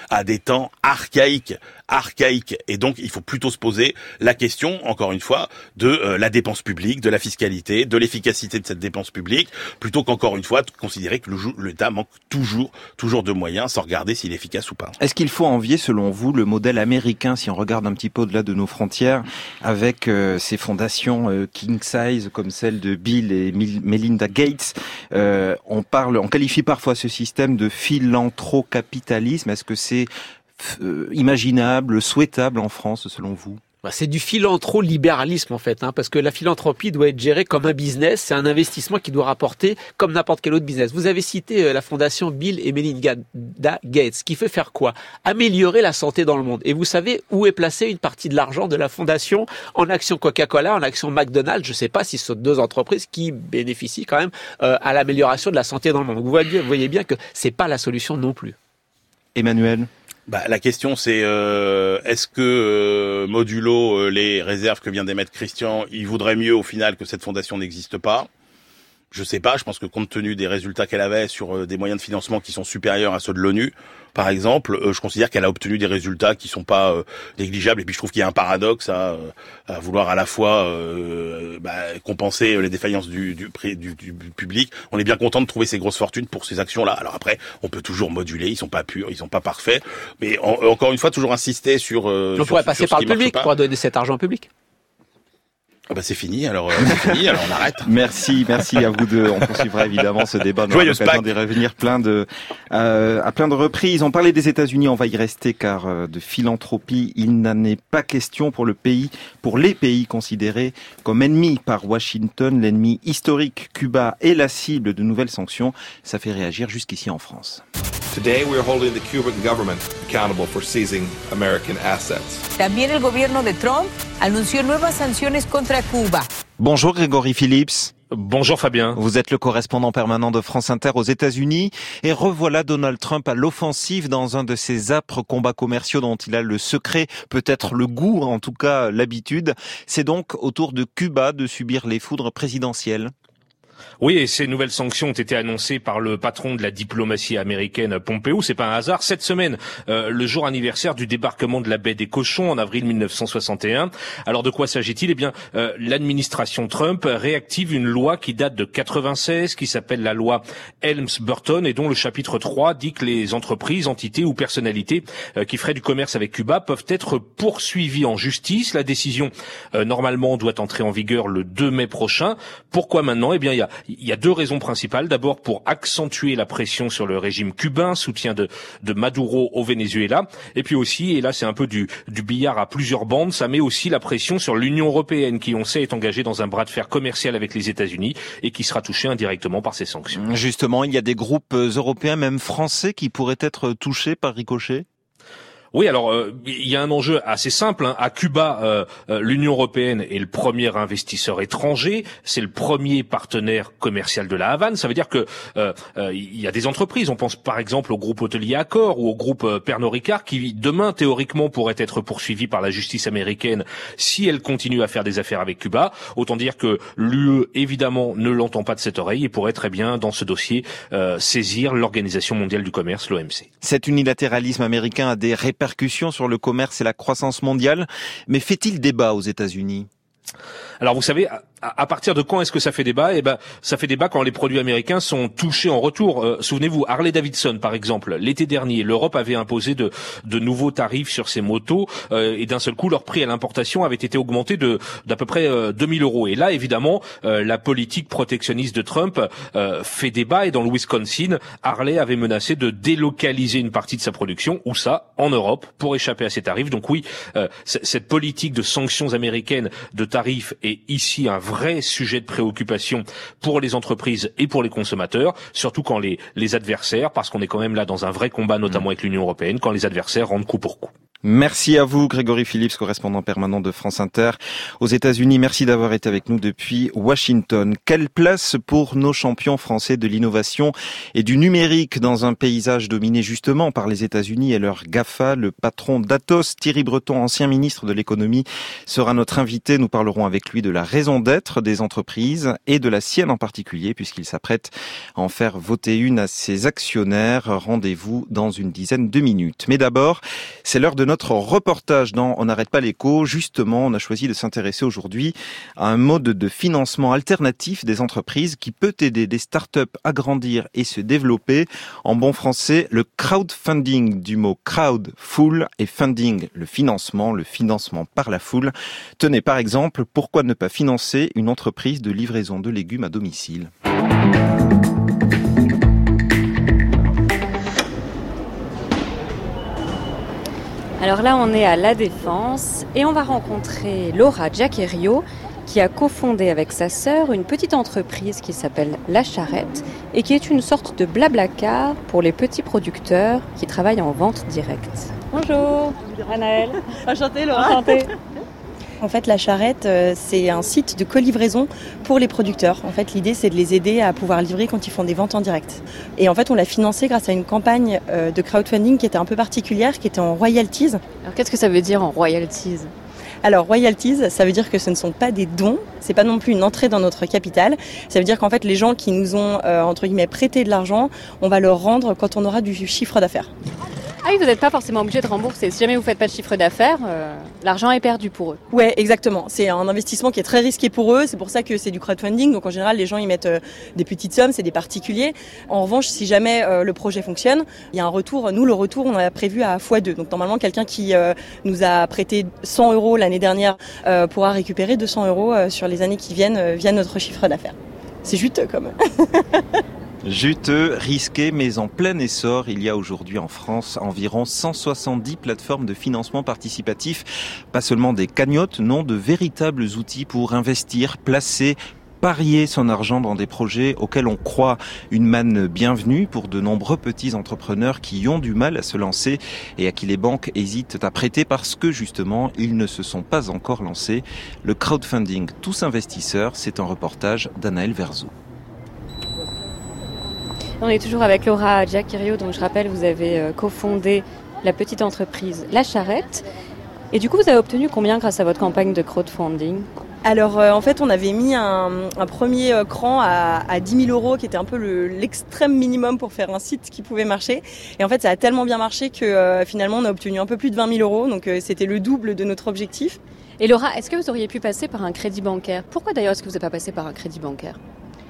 à des temps archaïques, archaïques. Et donc, il faut plutôt se poser la question, encore une fois, de euh, la dépense publique, de la fiscalité, de l'efficacité de cette dépense publique, plutôt qu'encore une fois de considérer que le, l'État manque toujours, toujours de moyens, sans regarder s'il est efficace ou pas. Est-ce qu'il faut envier, selon vous, le modèle américain, si on regarde un petit peu au-delà de nos frontières, avec euh, ces fondations euh, king size comme celle de Bill et Melinda Gates? euh, On parle, on qualifie parfois ce système de philanthrocapitalisme. Est-ce que c'est euh, imaginable, souhaitable en France, selon vous? C'est du philanthrolibéralisme en fait, hein, parce que la philanthropie doit être gérée comme un business, c'est un investissement qui doit rapporter comme n'importe quel autre business. Vous avez cité la fondation Bill et Melinda Gates, qui fait faire quoi? Améliorer la santé dans le monde. Et vous savez où est placée une partie de l'argent de la fondation en action Coca-Cola, en action McDonald's? Je ne sais pas si ce sont deux entreprises qui bénéficient quand même euh, à l'amélioration de la santé dans le monde. Vous voyez, vous voyez bien que c'est pas la solution non plus. Emmanuel? Bah, la question c'est euh, est-ce que euh, modulo euh, les réserves que vient d'émettre Christian, il vaudrait mieux au final que cette fondation n'existe pas? Je sais pas, je pense que compte tenu des résultats qu'elle avait sur euh, des moyens de financement qui sont supérieurs à ceux de l'ONU, par exemple, euh, je considère qu'elle a obtenu des résultats qui sont pas euh, négligeables. Et puis je trouve qu'il y a un paradoxe à, euh, à vouloir à la fois euh, bah, compenser les défaillances du, du, du, du public. On est bien content de trouver ces grosses fortunes pour ces actions-là. Alors après, on peut toujours moduler, ils sont pas purs, ils sont pas parfaits. Mais en, encore une fois, toujours insister sur... Euh, on sur, pourrait passer par le public pour donner cet argent public. Ah bah c'est fini, alors euh, c'est fini, alors on arrête. Merci, merci à vous deux. On poursuivra évidemment ce débat. On aura l'occasion d'y revenir plein de, euh, à plein de reprises. On parlait des États-Unis, on va y rester car euh, de philanthropie, il n'en est pas question pour le pays, pour les pays considérés comme ennemis par Washington, l'ennemi historique Cuba est la cible de nouvelles sanctions. Ça fait réagir jusqu'ici en France. Today we are holding the Cuban government accountable for seizing American assets. También el gobierno de Trump anunció nuevas sanciones contra Cuba. Bonjour Grégory Phillips. Bonjour Fabien. Vous êtes le correspondant permanent de France Inter aux États-Unis et revoilà Donald Trump à l'offensive dans un de ces âpres combats commerciaux dont il a le secret, peut-être le goût, en tout cas l'habitude. C'est donc au tour de Cuba de subir les foudres présidentielles. Oui, et ces nouvelles sanctions ont été annoncées par le patron de la diplomatie américaine, Pompeo. C'est pas un hasard. Cette semaine, euh, le jour anniversaire du débarquement de la baie des Cochons en avril mille neuf cent soixante et un. Alors de quoi s'agit-il? Eh bien, euh, l'administration Trump réactive une loi qui date de quatre-vingt-seize, qui s'appelle la loi Helms-Burton, et dont le chapitre trois dit que les entreprises, entités ou personnalités euh, qui feraient du commerce avec Cuba peuvent être poursuivies en justice. La décision, euh, normalement, doit entrer en vigueur le deux mai prochain. Pourquoi maintenant? Eh bien, il y a Il y a deux raisons principales. D'abord, pour accentuer la pression sur le régime cubain, soutien de, de Maduro au Venezuela. Et puis aussi, et là c'est un peu du, du billard à plusieurs bandes, ça met aussi la pression sur l'Union européenne, qui on sait est engagée dans un bras de fer commercial avec les États-Unis et qui sera touchée indirectement par ces sanctions. Justement, il y a des groupes européens, même français, qui pourraient être touchés par ricochet. Oui, alors euh, il y a un enjeu assez simple. Hein. À Cuba, euh, euh, l'Union européenne est le premier investisseur étranger, c'est le premier partenaire commercial de la Havane. Ça veut dire que euh, euh, il y a des entreprises. On pense par exemple au groupe hôtelier Accor ou au groupe euh, Pernod Ricard qui demain théoriquement pourraient être poursuivis par la justice américaine si elle continue à faire des affaires avec Cuba. Autant dire que l'U E évidemment ne l'entend pas de cette oreille et pourrait très bien dans ce dossier euh, saisir l'Organisation mondiale du commerce, l'O M C. Cet unilatéralisme américain a des répercussions sur le commerce et la croissance mondiale, mais fait-il débat aux États-Unis? Alors vous savez, à, à partir de quand est-ce que ça fait débat? Eh ben, ça fait débat quand les produits américains sont touchés en retour. Euh, souvenez-vous, Harley Davidson, par exemple, l'été dernier, l'Europe avait imposé de, de nouveaux tarifs sur ses motos euh, et d'un seul coup, leur prix à l'importation avait été augmenté de d'à peu près euh, deux mille euros. Et là, évidemment, euh, la politique protectionniste de Trump euh, fait débat. Et dans le Wisconsin, Harley avait menacé de délocaliser une partie de sa production, ou ça, en Europe, pour échapper à ces tarifs. Donc oui, euh, c- cette politique de sanctions américaines de tarifs est ici un vrai sujet de préoccupation pour les entreprises et pour les consommateurs, surtout quand les, les adversaires, parce qu'on est quand même là dans un vrai combat, notamment avec l'Union européenne, quand les adversaires rendent coup pour coup. Merci à vous, Grégory Phillips, correspondant permanent de France Inter aux États-Unis. Merci d'avoir été avec nous depuis Washington. Quelle place pour nos champions français de l'innovation et du numérique dans un paysage dominé justement par les États-Unis et leur GAFA? Le patron d'Atos, Thierry Breton, ancien ministre de l'économie, sera notre invité. Nous parlerons avec lui de la raison d'être des entreprises et de la sienne en particulier, puisqu'il s'apprête à en faire voter une à ses actionnaires. Rendez-vous dans une dizaine de minutes. Mais d'abord, c'est l'heure de notre Notre reportage dans On n'arrête pas l'écho. Justement, on a choisi de s'intéresser aujourd'hui à un mode de financement alternatif des entreprises qui peut aider des startups à grandir et se développer. En bon français, le crowdfunding, du mot crowd, foule, et funding, le financement, le financement par la foule. Tenez, par exemple, pourquoi ne pas financer une entreprise de livraison de légumes à domicile ? Alors là, on est à La Défense et on va rencontrer Laura Giaccherio qui a cofondé avec sa sœur une petite entreprise qui s'appelle La Charrette et qui est une sorte de blablacar pour les petits producteurs qui travaillent en vente directe. Bonjour, Anaëlle. Enchantée Laura. Enchantée. En fait, La Charrette, c'est un site de colivraison pour les producteurs. En fait, l'idée, c'est de les aider à pouvoir livrer quand ils font des ventes en direct. Et en fait, on l'a financé grâce à une campagne de crowdfunding qui était un peu particulière, qui était en royalties. Alors, qu'est-ce que ça veut dire en royalties ? Alors, royalties, ça veut dire que ce ne sont pas des dons, c'est pas non plus une entrée dans notre capital. Ça veut dire qu'en fait, les gens qui nous ont, euh, entre guillemets, prêté de l'argent, on va leur rendre quand on aura du chiffre d'affaires. Ah oui, vous n'êtes pas forcément obligé de rembourser. Si jamais vous ne faites pas de chiffre d'affaires, euh, l'argent est perdu pour eux. Ouais, exactement. C'est un investissement qui est très risqué pour eux. C'est pour ça que c'est du crowdfunding. Donc en général, les gens ils mettent euh, des petites sommes, c'est des particuliers. En revanche, si jamais euh, le projet fonctionne, il y a un retour. Nous, le retour, on a prévu à fois deux. Donc normalement, quelqu'un qui euh, nous a prêté cent euros l'année dernière euh, pourra récupérer deux cents euros euh, sur les années qui viennent euh, via notre chiffre d'affaires. C'est juteux quand même. Juteux, risqué, mais en plein essor. Il y a aujourd'hui en France environ cent soixante-dix plateformes de financement participatif. Pas seulement des cagnottes, non, de véritables outils pour investir, placer, parier son argent dans des projets auxquels on croit. Une manne bienvenue pour de nombreux petits entrepreneurs qui ont du mal à se lancer et à qui les banques hésitent à prêter parce que justement ils ne se sont pas encore lancés. Le crowdfunding Tous Investisseurs, c'est un reportage d'Anaëlle Verzeau. On est toujours avec Laura Giaccherio, donc je rappelle, vous avez cofondé la petite entreprise La Charrette. Et du coup, vous avez obtenu combien grâce à votre campagne de crowdfunding ? Alors euh, en fait, on avait mis un, un premier euh, cran à, à dix mille euros, qui était un peu le, l'extrême minimum pour faire un site qui pouvait marcher. Et en fait, ça a tellement bien marché que euh, finalement, on a obtenu un peu plus de vingt mille euros. Donc euh, c'était le double de notre objectif. Et Laura, est-ce que vous auriez pu passer par un crédit bancaire ? Pourquoi d'ailleurs est-ce que vous n'avez pas passé par un crédit bancaire classique ?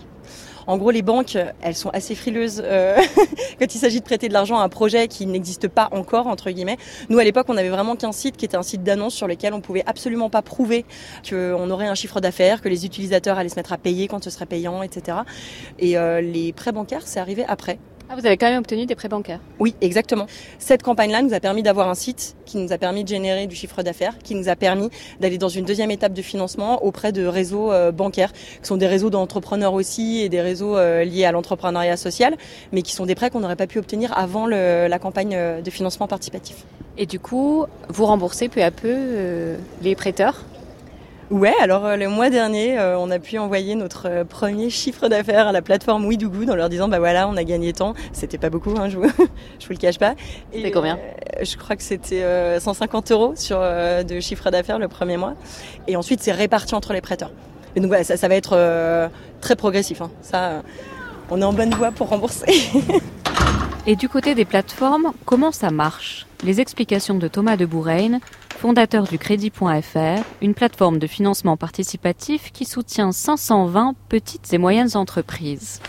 En gros, les banques, elles sont assez frileuses euh, quand il s'agit de prêter de l'argent à un projet qui n'existe pas encore, entre guillemets. Nous, à l'époque, on n'avait vraiment qu'un site qui était un site d'annonce sur lequel on pouvait absolument pas prouver qu'on aurait un chiffre d'affaires, que les utilisateurs allaient se mettre à payer quand ce serait payant, et cetera. Et euh, les prêts bancaires, c'est arrivé après. Ah, vous avez quand même obtenu des prêts bancaires ? Oui, exactement. Cette campagne-là nous a permis d'avoir un site qui nous a permis de générer du chiffre d'affaires, qui nous a permis d'aller dans une deuxième étape de financement auprès de réseaux euh, bancaires, qui sont des réseaux d'entrepreneurs aussi et des réseaux euh, liés à l'entrepreneuriat social, mais qui sont des prêts qu'on n'aurait pas pu obtenir avant le, la campagne de financement participatif. Et du coup, vous remboursez peu à peu euh, les prêteurs ? Ouais, alors euh, le mois dernier, euh, on a pu envoyer notre euh, premier chiffre d'affaires à la plateforme WeDoGood en leur disant bah voilà, on a gagné tant. C'était pas beaucoup, hein, je vous, je vous le cache pas. C'était combien ? euh, Je crois que c'était euh, cent cinquante euros sur euh, de chiffre d'affaires le premier mois. Et ensuite, c'est réparti entre les prêteurs. Et donc voilà, ça, ça va être euh, très progressif. Hein. Ça, euh, on est en bonne voie pour rembourser. Et du côté des plateformes, comment ça marche ? Les explications de Thomas de Bourraine, fondateur du Crédit point F R, une plateforme de financement participatif qui soutient cinq cent vingt petites et moyennes entreprises.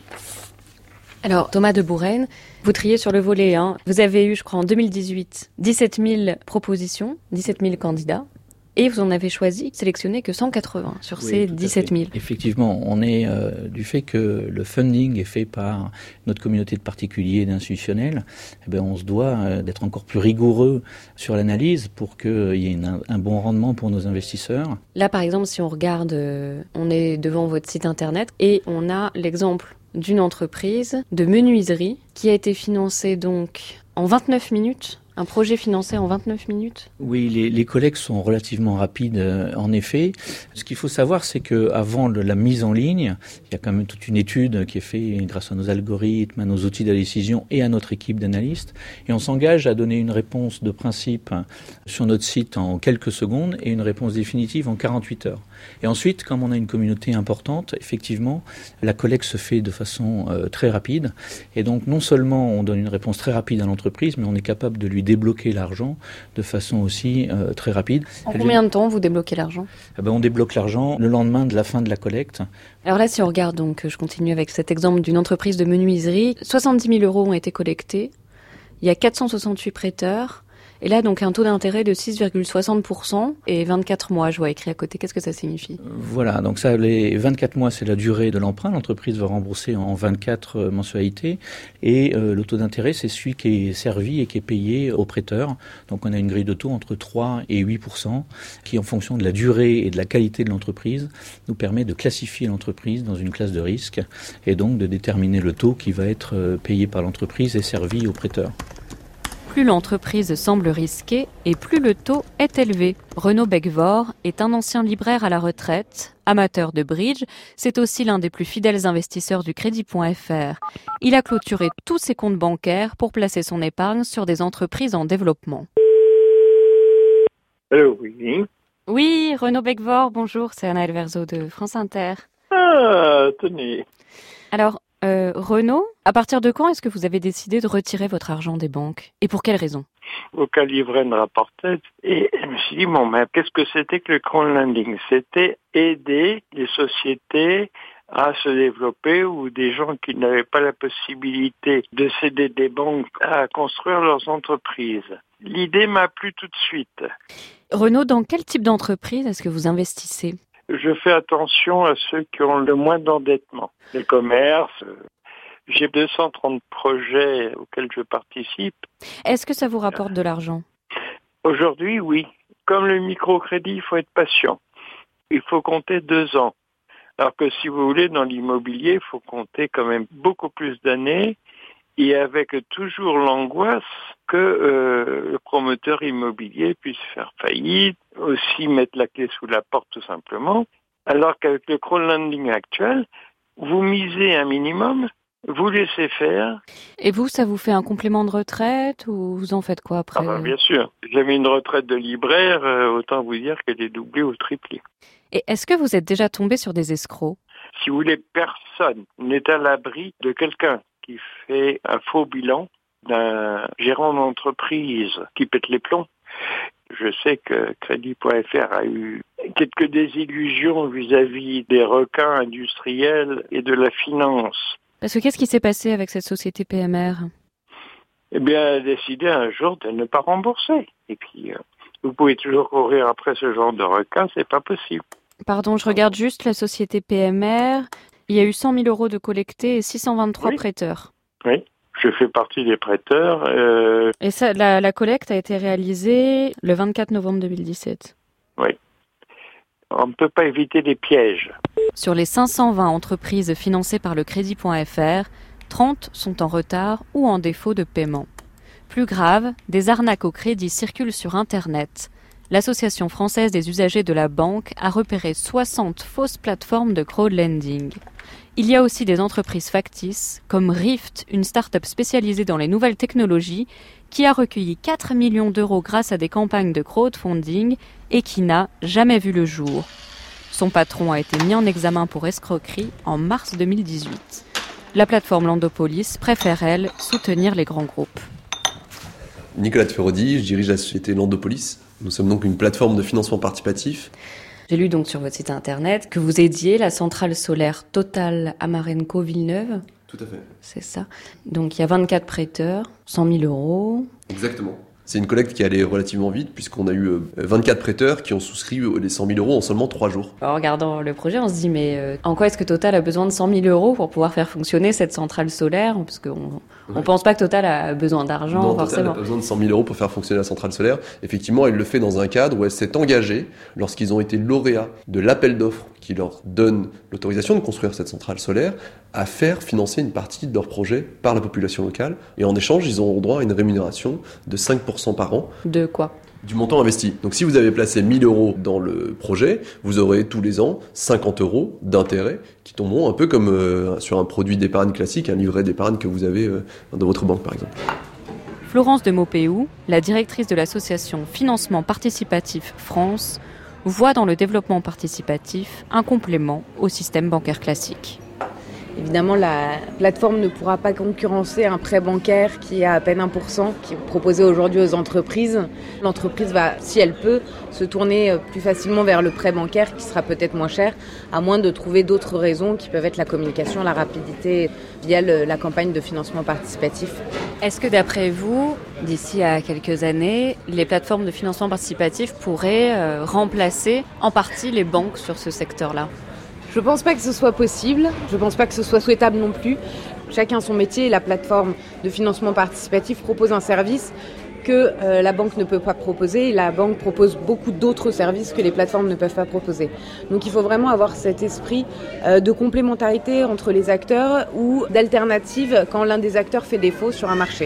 Alors, Thomas de Bourraine, vous triez sur le volet. Hein. Vous avez eu, je crois, en deux mille dix-huit, dix-sept mille propositions, dix-sept mille candidats. Et vous en avez choisi, sélectionné que cent quatre-vingts sur oui, ces dix-sept mille. Effectivement, on est euh, du fait que le funding est fait par notre communauté de particuliers et d'institutionnels, eh bien, on se doit euh, d'être encore plus rigoureux sur l'analyse pour qu'il euh, y ait une, un bon rendement pour nos investisseurs. Là, par exemple, si on regarde, euh, on est devant votre site internet et on a l'exemple d'une entreprise de menuiserie qui a été financée donc en vingt-neuf minutes Un projet financé en vingt-neuf minutes ? Oui, les, les collectes sont relativement rapides, euh, en effet. Ce qu'il faut savoir, c'est qu'avant la mise en ligne, il y a quand même toute une étude qui est faite grâce à nos algorithmes, à nos outils de décision et à notre équipe d'analystes. Et on s'engage à donner une réponse de principe sur notre site en quelques secondes et une réponse définitive en quarante-huit heures. Et ensuite, comme on a une communauté importante, effectivement, la collecte se fait de façon euh, très rapide. Et donc, non seulement on donne une réponse très rapide à l'entreprise, mais on est capable de lui débloquer l'argent de façon aussi euh, très rapide. En combien de temps vous débloquez l'argent ? Eh ben, on débloque l'argent le lendemain de la fin de la collecte. Alors là, si on regarde, donc, je continue avec cet exemple d'une entreprise de menuiserie, soixante-dix mille euros ont été collectés, il y a quatre cent soixante-huit prêteurs, et là, donc, un taux d'intérêt de six virgule soixante pour cent et vingt-quatre mois, je vois écrit à côté. Qu'est-ce que ça signifie ? Voilà, donc ça, les vingt-quatre mois, c'est la durée de l'emprunt. L'entreprise va rembourser en vingt-quatre mensualités. Et euh, le taux d'intérêt, c'est celui qui est servi et qui est payé au prêteur. Donc on a une grille de taux entre trois et huit pour cent qui, en fonction de la durée et de la qualité de l'entreprise, nous permet de classifier l'entreprise dans une classe de risque et donc de déterminer le taux qui va être payé par l'entreprise et servi au prêteur. Plus l'entreprise semble risquée et plus le taux est élevé. Renaud Becvor est un ancien libraire à la retraite, amateur de bridge. C'est aussi l'un des plus fidèles investisseurs du Crédit point F R. Il a clôturé tous ses comptes bancaires pour placer son épargne sur des entreprises en développement. Allô, oui. Oui, Renaud Becvor, bonjour, c'est Anaëlle Verzo de France Inter. Ah, tenez. Alors, Euh, Renaud, à partir de quand est-ce que vous avez décidé de retirer votre argent des banques ? Et pour quelles raisons ? Aucun livret ne rapportait. Et je me suis dit, bon, mais qu'est-ce que c'était que le crowdlending ? C'était aider les sociétés à se développer ou des gens qui n'avaient pas la possibilité de céder des banques à construire leurs entreprises. L'idée m'a plu tout de suite. Renaud, dans quel type d'entreprise est-ce que vous investissez ? Je fais attention à ceux qui ont le moins d'endettement. Les commerces, j'ai deux cent trente projets auxquels je participe. Est-ce que ça vous rapporte de l'argent ? Aujourd'hui, oui. Comme le microcrédit, il faut être patient. Il faut compter deux ans. Alors que si vous voulez, dans l'immobilier, il faut compter quand même beaucoup plus d'années et avec toujours l'angoisse que euh, le promoteur immobilier puisse faire faillite, aussi mettre la clé sous la porte tout simplement, alors qu'avec le crowdlending actuel, vous misez un minimum, vous laissez faire. Et vous, ça vous fait un complément de retraite ou vous en faites quoi après ? Ah ben, bien sûr, j'avais une retraite de libraire, euh, autant vous dire qu'elle est doublée ou triplée. Et est-ce que vous êtes déjà tombé sur des escrocs ? Si vous voulez, personne n'est à l'abri de quelqu'un qui fait un faux bilan d'un gérant d'entreprise qui pète les plombs. Je sais que Crédit point F R a eu quelques désillusions vis-à-vis des requins industriels et de la finance. Parce que qu'est-ce qui s'est passé avec cette société P M R ? Eh bien, elle a décidé un jour de ne pas rembourser. Et puis, euh, vous pouvez toujours courir après ce genre de requins, c'est pas possible. Pardon, je regarde juste la société P M R. Il y a eu cent mille euros de collectés et six cent vingt-trois oui. prêteurs. Oui, je fais partie des prêteurs. Euh... Et ça, la, la collecte a été réalisée le vingt-quatre novembre deux mille dix-sept. Oui. On ne peut pas éviter les pièges. Sur les cinq cent vingt entreprises financées par le Crédit point F R, trente sont en retard ou en défaut de paiement. Plus grave, des arnaques au crédit circulent sur Internet. L'Association française des usagers de la banque a repéré soixante fausses plateformes de crowdlending. Il y a aussi des entreprises factices, comme Rift, une start-up spécialisée dans les nouvelles technologies, qui a recueilli quatre millions d'euros grâce à des campagnes de crowdfunding et qui n'a jamais vu le jour. Son patron a été mis en examen pour escroquerie en mars deux mille dix-huit. La plateforme Landopolis préfère, elle, soutenir les grands groupes. Nicolas de Ferrodi, je dirige la société Landopolis. Nous sommes donc une plateforme de financement participatif. J'ai lu donc sur votre site internet que vous aidiez la centrale solaire Total Amarenco Villeneuve. Tout à fait. C'est ça. Donc il y a vingt-quatre prêteurs, cent mille euros. Exactement. C'est une collecte qui allait relativement vite puisqu'on a eu vingt-quatre prêteurs qui ont souscrit les cent mille euros en seulement trois jours. En regardant le projet, on se dit mais euh, en quoi est-ce que Total a besoin de cent mille euros pour pouvoir faire fonctionner cette centrale solaire ? Parce qu'on ouais. on pense pas que Total a besoin d'argent non, forcément. Total n'a pas besoin de cent mille euros pour faire fonctionner la centrale solaire. Effectivement, elle le fait dans un cadre où elle s'est engagée lorsqu'ils ont été lauréats de l'appel d'offres qui leur donne l'autorisation de construire cette centrale solaire à faire financer une partie de leur projet par la population locale. Et en échange, ils auront droit à une rémunération de cinq pour cent par an. De quoi ? Du montant investi. Donc si vous avez placé mille euros dans le projet, vous aurez tous les ans cinquante euros d'intérêt qui tomberont un peu comme euh, sur un produit d'épargne classique, un livret d'épargne que vous avez euh, dans votre banque par exemple. Florence de Maupeou, la directrice de l'association Financement Participatif France, voit dans le développement participatif un complément au système bancaire classique. Évidemment, la plateforme ne pourra pas concurrencer un prêt bancaire qui est à peine un pour cent, qui est proposé aujourd'hui aux entreprises. L'entreprise va, si elle peut, se tourner plus facilement vers le prêt bancaire qui sera peut-être moins cher, à moins de trouver d'autres raisons qui peuvent être la communication, la rapidité via le, la campagne de financement participatif. Est-ce que d'après vous, d'ici à quelques années, les plateformes de financement participatif pourraient euh, remplacer en partie les banques sur ce secteur-là ? Je ne pense pas que ce soit possible, je ne pense pas que ce soit souhaitable non plus. Chacun son métier, la plateforme de financement participatif propose un service que euh, la banque ne peut pas proposer et la banque propose beaucoup d'autres services que les plateformes ne peuvent pas proposer. Donc il faut vraiment avoir cet esprit euh, de complémentarité entre les acteurs ou d'alternative quand l'un des acteurs fait défaut sur un marché.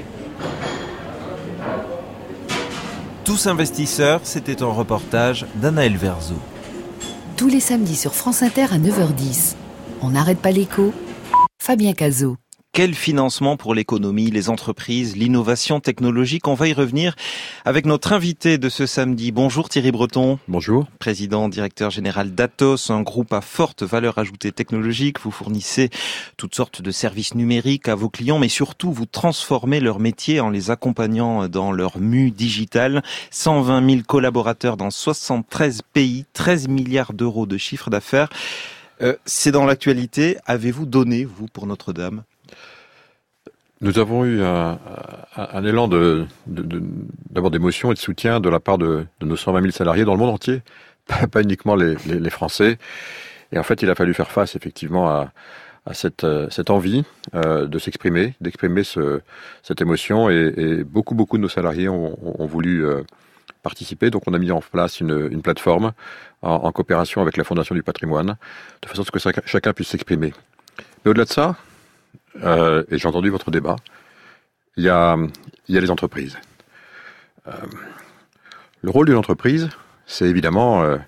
Tous investisseurs, c'était un reportage d'Anaël Verzo. Tous les samedis sur France Inter à neuf heures dix. On n'arrête pas l'écho. Fabien Cazot. Quel financement pour l'économie, les entreprises, l'innovation technologique? On va y revenir avec notre invité de ce samedi. Bonjour Thierry Breton. Bonjour. Président, directeur général d'Atos, un groupe à forte valeur ajoutée technologique. Vous fournissez toutes sortes de services numériques à vos clients, mais surtout vous transformez leur métier en les accompagnant dans leur mue digitale. cent vingt mille collaborateurs dans soixante-treize pays, treize milliards d'euros de chiffre d'affaires. Euh, c'est dans l'actualité. Avez-vous donné, vous, pour Notre-Dame ? Nous avons eu un, un, un élan de, de, de, d'abord d'émotion et de soutien de la part de, de nos cent vingt mille salariés dans le monde entier, pas, pas uniquement les, les, les Français. Et en fait, il a fallu faire face effectivement à, à cette, cette envie euh, de s'exprimer, d'exprimer ce, cette émotion. Et, et beaucoup, beaucoup de nos salariés ont, ont voulu euh, participer. Donc, on a mis en place une, une plateforme en, en coopération avec la Fondation du Patrimoine, de façon à ce que chacun, chacun puisse s'exprimer. Mais au-delà de ça, Euh, et j'ai entendu votre débat, il y a, il y a les entreprises. Euh, le rôle d'une entreprise, c'est évidemment euh,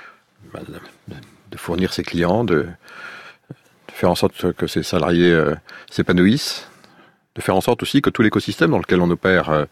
de fournir ses clients, de, de faire en sorte que ses salariés euh, s'épanouissent, de faire en sorte aussi que tout l'écosystème dans lequel on opère euh,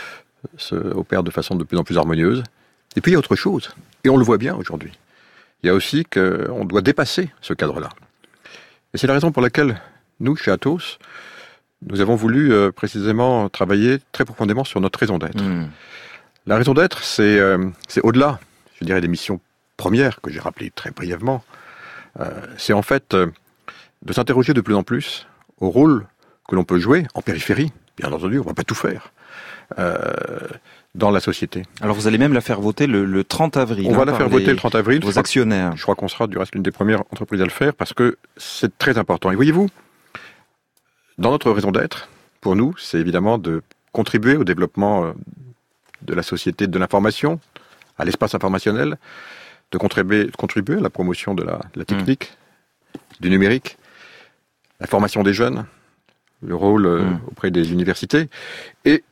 se opère de façon de plus en plus harmonieuse. Et puis il y a autre chose, et on le voit bien aujourd'hui. Il y a aussi qu'on doit dépasser ce cadre-là. Et c'est la raison pour laquelle nous, chez Atos, nous avons voulu euh, précisément travailler très profondément sur notre raison d'être. Mmh. La raison d'être, c'est, euh, c'est au-delà, je dirais, des missions premières que j'ai rappelées très brièvement. Euh, c'est en fait euh, de s'interroger de plus en plus au rôle que l'on peut jouer en périphérie. Bien entendu, on ne va pas tout faire euh, dans la société. Alors vous allez même la faire voter le, le trente avril. On hein, va la faire voter le trente avril. Vos actionnaires. Je crois qu'on sera du reste l'une des premières entreprises à le faire parce que c'est très important. Et voyez-vous, dans notre raison d'être, pour nous, c'est évidemment de contribuer au développement de la société de l'information, à l'espace informationnel, de contribuer, de contribuer à la promotion de la, de la technique, mmh. du numérique, la formation des jeunes, le rôle mmh. auprès des universités. Et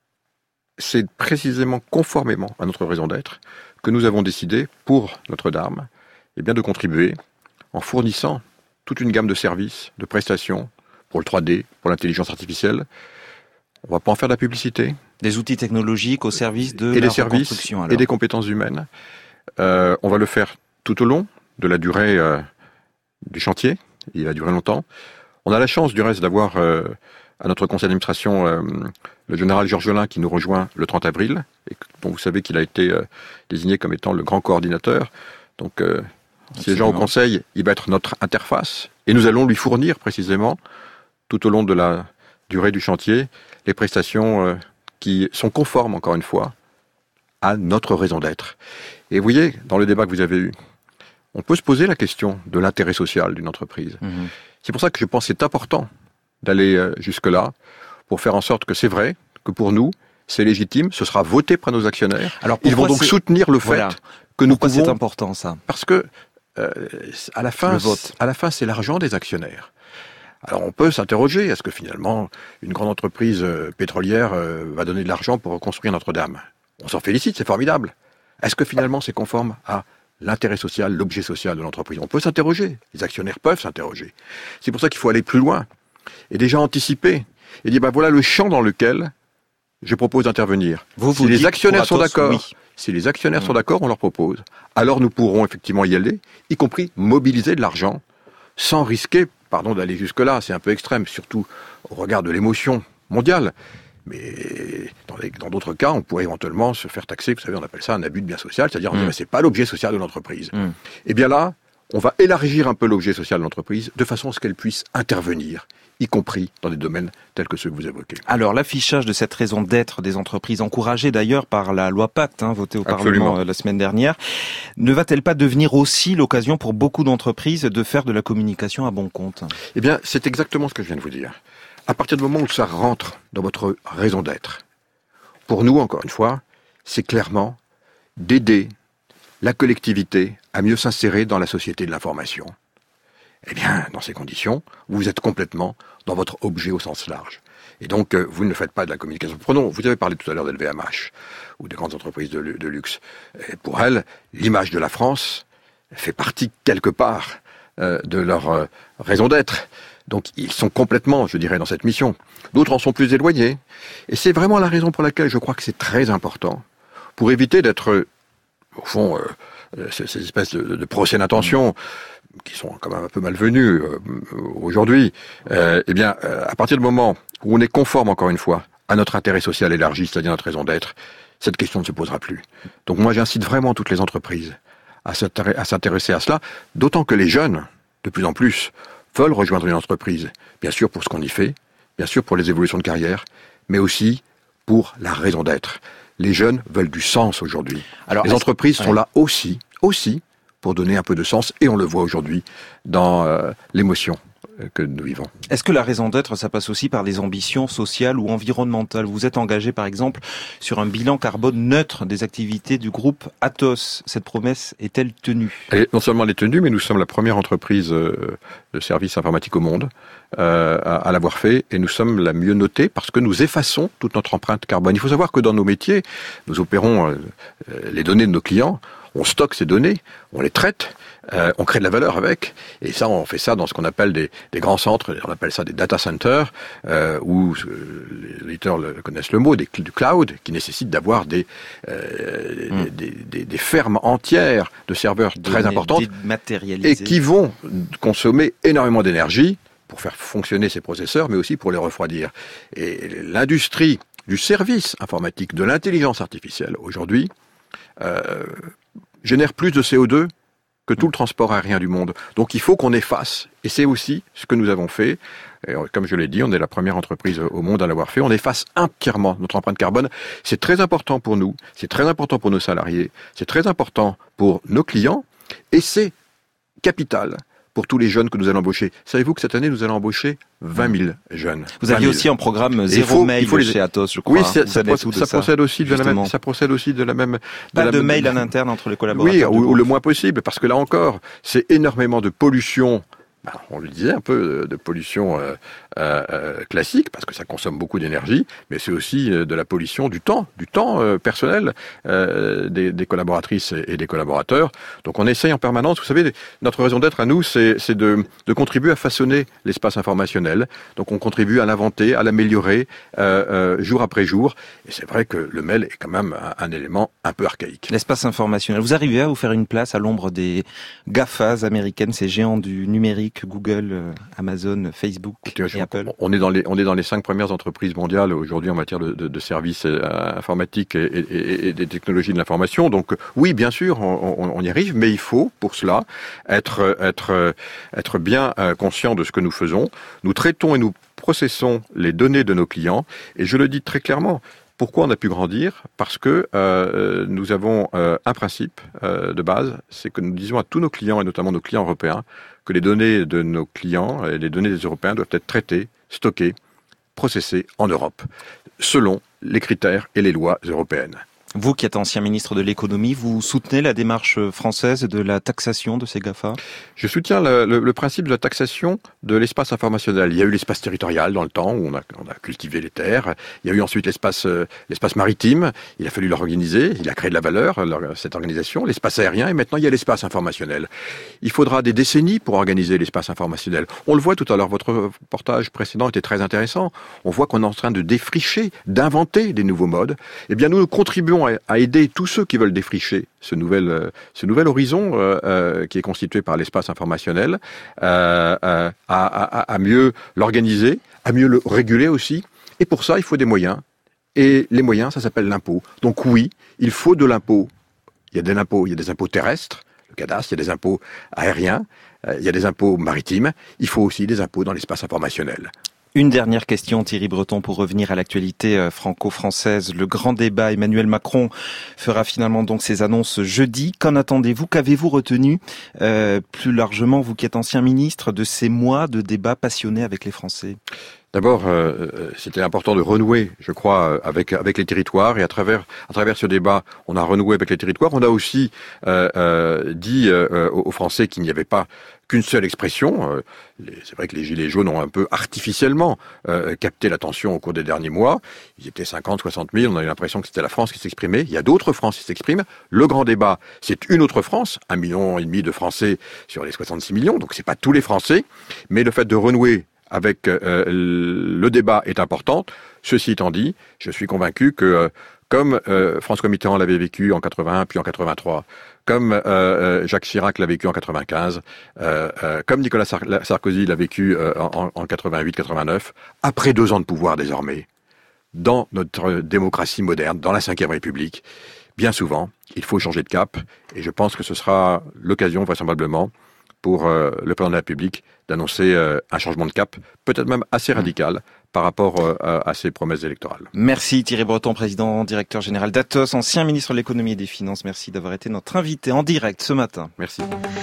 c'est précisément conformément à notre raison d'être que nous avons décidé, pour Notre-Dame, eh bien de contribuer en fournissant toute une gamme de services, de prestations, pour le trois D, pour l'intelligence artificielle. On ne va pas en faire de la publicité. Des outils technologiques au service de et la des services reconstruction, alors. Et des compétences humaines. Euh, on va le faire tout au long de la durée euh, du chantier. Il va durer longtemps. On a la chance, du reste, d'avoir euh, à notre conseil d'administration euh, le général Georges Jolin qui nous rejoint le trente avril, et dont vous savez qu'il a été euh, désigné comme étant le grand coordinateur. Donc, euh, siégeant au conseil, il va être notre interface. Et nous allons lui fournir précisément tout au long de la durée du chantier, les prestations euh, qui sont conformes, encore une fois, à notre raison d'être. Et vous voyez, dans le débat que vous avez eu, on peut se poser la question de l'intérêt social d'une entreprise. Mmh. C'est pour ça que je pense que c'est important d'aller euh, jusque-là, pour faire en sorte que c'est vrai, que pour nous, c'est légitime, ce sera voté par nos actionnaires. Alors ils vont donc soutenir le fait voilà. que nous pourquoi pouvons... c'est important, ça? Parce que euh, à la fin, à la fin, c'est l'argent des actionnaires. Alors on peut s'interroger, est-ce que finalement une grande entreprise euh, pétrolière euh, va donner de l'argent pour reconstruire Notre-Dame? On s'en félicite, c'est formidable. Est-ce que finalement c'est conforme à l'intérêt social, l'objet social de l'entreprise? On peut s'interroger, les actionnaires peuvent s'interroger. C'est pour ça qu'il faut aller plus loin et déjà anticiper et dire ben voilà le champ dans lequel je propose d'intervenir. Vous, vous si les actionnaires sont d'accord, oui. si les actionnaires mmh. sont d'accord, on leur propose. Alors nous pourrons effectivement y aller, y compris mobiliser de l'argent sans risquer pardon d'aller jusque-là, c'est un peu extrême, surtout au regard de l'émotion mondiale. Mais dans, les, dans d'autres cas, on pourrait éventuellement se faire taxer, vous savez, on appelle ça un abus de bien social, c'est-à-dire mmh. on dit, c'est pas l'objet social de l'entreprise. Mmh. Et bien là, on va élargir un peu l'objet social de l'entreprise de façon à ce qu'elle puisse intervenir, y compris dans des domaines tels que ceux que vous évoquez. Alors, l'affichage de cette raison d'être des entreprises, encouragée d'ailleurs par la loi Pacte, hein, votée au Absolument. Parlement euh, la semaine dernière, ne va-t-elle pas devenir aussi l'occasion pour beaucoup d'entreprises de faire de la communication à bon compte? Eh bien, c'est exactement ce que je viens de vous dire. À partir du moment où ça rentre dans votre raison d'être, pour nous, encore une fois, c'est clairement d'aider la collectivité à mieux s'insérer dans la société de l'information. Eh bien, dans ces conditions, vous êtes complètement dans votre objet au sens large. Et donc, euh, vous ne faites pas de la communication. Prenons, vous avez parlé tout à l'heure d'L V M H, ou des grandes entreprises de, de luxe. Et pour elles, l'image de la France fait partie, quelque part, euh, de leur euh, raison d'être. Donc, ils sont complètement, je dirais, dans cette mission. D'autres en sont plus éloignés. Et c'est vraiment la raison pour laquelle je crois que c'est très important, pour éviter d'être, au fond, euh, ces, ces espèces de, de procès d'intention, qui sont quand même un peu malvenus euh, aujourd'hui, euh, eh bien, euh, à partir du moment où on est conforme, encore une fois, à notre intérêt social élargi, c'est-à-dire notre raison d'être, cette question ne se posera plus. Donc moi, j'incite vraiment toutes les entreprises à s'intéresser à, s'intéresser à cela, d'autant que les jeunes, de plus en plus, veulent rejoindre une entreprise, bien sûr pour ce qu'on y fait, bien sûr pour les évolutions de carrière, mais aussi pour la raison d'être. Les jeunes veulent du sens aujourd'hui. Alors, les entreprises sont ouais. là aussi, aussi, pour donner un peu de sens, et on le voit aujourd'hui dans euh, l'émotion que nous vivons. Est-ce que la raison d'être, ça passe aussi par des ambitions sociales ou environnementales? Vous êtes engagé, par exemple, sur un bilan carbone neutre des activités du groupe Atos. Cette promesse est-elle tenue? Et non seulement elle est tenue, mais nous sommes la première entreprise euh, de services informatiques au monde euh, à, à l'avoir fait, et nous sommes la mieux notée parce que nous effaçons toute notre empreinte carbone. Il faut savoir que dans nos métiers, nous opérons euh, les données de nos clients, on stocke ces données, on les traite, euh, on crée de la valeur avec, et ça, on fait ça dans ce qu'on appelle des, des grands centres, on appelle ça des data centers, euh, où euh, les auditeurs le, connaissent le mot, des, du cloud, qui nécessitent d'avoir des, euh, mmh. des, des, des fermes entières de serveurs Données très importantes, et qui vont consommer énormément d'énergie pour faire fonctionner ces processeurs, mais aussi pour les refroidir. Et l'industrie du service informatique, de l'intelligence artificielle, aujourd'hui, euh, génère plus de C O deux que tout le transport aérien du monde. Donc il faut qu'on efface, et c'est aussi ce que nous avons fait. Et comme je l'ai dit, on est la première entreprise au monde à l'avoir fait. On efface entièrement notre empreinte carbone. C'est très important pour nous, c'est très important pour nos salariés, c'est très important pour nos clients, et c'est capital pour tous les jeunes que nous allons embaucher. Savez-vous que cette année, nous allons embaucher vingt mille jeunes. Vous aviez aussi un programme zéro faut, mail les... chez Atos, je crois. Oui, ça, ça, procède, ça, ça procède aussi de la même, ça procède aussi de la même. De Pas la de même... mail à l'interne entre les collaborateurs. Oui, ou, ou le moins possible, parce que là encore, c'est énormément de pollution. Ben, on le disait un peu de, de pollution euh, euh, classique, parce que ça consomme beaucoup d'énergie, mais c'est aussi de la pollution du temps, du temps euh, personnel euh, des, des collaboratrices et, et des collaborateurs. Donc on essaye en permanence, vous savez, notre raison d'être à nous, c'est, c'est de, de contribuer à façonner l'espace informationnel. Donc on contribue à l'inventer, à l'améliorer euh, euh, jour après jour. Et c'est vrai que le mail est quand même un, un élément un peu archaïque. L'espace informationnel. Vous arrivez à vous faire une place à l'ombre des GAFAs américaines, ces géants du numérique, Google, Amazon, Facebook et Apple. On est dans les on est dans les cinq premières entreprises mondiales aujourd'hui en matière de, de, de services informatiques et, et, et des technologies de l'information. Donc oui, bien sûr, on, on, on y arrive, mais il faut pour cela être être être bien conscient de ce que nous faisons. Nous traitons et nous processons les données de nos clients, et je le dis très clairement. Pourquoi on a pu grandir? Parce que euh, nous avons euh, un principe euh, de base, c'est que nous disons à tous nos clients, et notamment nos clients européens, que les données de nos clients et les données des Européens doivent être traitées, stockées, processées en Europe, selon les critères et les lois européennes. Vous qui êtes ancien ministre de l'économie, vous soutenez la démarche française de la taxation de ces GAFA ? Je soutiens le, le, le principe de la taxation de l'espace informationnel. Il y a eu l'espace territorial dans le temps où on a, on a cultivé les terres. Il y a eu ensuite l'espace, euh, l'espace maritime. Il a fallu l'organiser. Il a créé de la valeur, leur, cette organisation. L'espace aérien et maintenant il y a l'espace informationnel. Il faudra des décennies pour organiser l'espace informationnel. On le voit tout à l'heure. Votre reportage précédent était très intéressant. On voit qu'on est en train de défricher, d'inventer des nouveaux modes. Eh bien, nous, nous contribuons à aider tous ceux qui veulent défricher ce nouvel, ce nouvel horizon euh, euh, qui est constitué par l'espace informationnel, euh, euh, à, à, à mieux l'organiser, à mieux le réguler aussi. Et pour ça, il faut des moyens. Et les moyens, ça s'appelle l'impôt. Donc oui, il faut de l'impôt. Il y a des impôts, il y a des impôts terrestres, le cadastre, il y a des impôts aériens, euh, il y a des impôts maritimes. Il faut aussi des impôts dans l'espace informationnel. Une dernière question, Thierry Breton, pour revenir à l'actualité franco-française. Le grand débat, Emmanuel Macron fera finalement donc ses annonces jeudi. Qu'en attendez-vous ? Qu'avez-vous retenu euh, plus largement, vous qui êtes ancien ministre, de ces mois de débats passionnés avec les Français ? D'abord, euh, c'était important de renouer, je crois, avec avec les territoires. Et à travers à travers ce débat, on a renoué avec les territoires. On a aussi euh, euh, dit euh, aux Français qu'il n'y avait pas qu'une seule expression. Euh, les, c'est vrai que les Gilets jaunes ont un peu artificiellement euh, capté l'attention au cours des derniers mois. Ils étaient cinquante, soixante mille. On a eu l'impression que c'était la France qui s'exprimait. Il y a d'autres France qui s'expriment. Le grand débat, c'est une autre France. Un million et demi de Français sur les soixante-six millions. Donc c'est pas tous les Français. Mais le fait de renouer avec euh, le débat est important. Ceci étant dit, je suis convaincu que, euh, comme euh, François Mitterrand l'avait vécu en quatre-vingt-un, puis en quatre-vingt-trois, comme euh, Jacques Chirac l'a vécu en quatre-vingt-quinze, euh, euh, comme Nicolas Sar- Sarkozy l'a vécu euh, en, en quatre-vingt-huit quatre-vingt-neuf, après deux ans de pouvoir désormais, dans notre démocratie moderne, dans la cinquième République, bien souvent, il faut changer de cap. Et je pense que ce sera l'occasion, vraisemblablement, pour euh, le président de la République d'annoncer euh, un changement de cap, peut-être même assez radical par rapport euh, à ses promesses électorales. Merci Thierry Breton, président directeur général d'Atos, ancien ministre de l'économie et des finances. Merci d'avoir été notre invité en direct ce matin. Merci.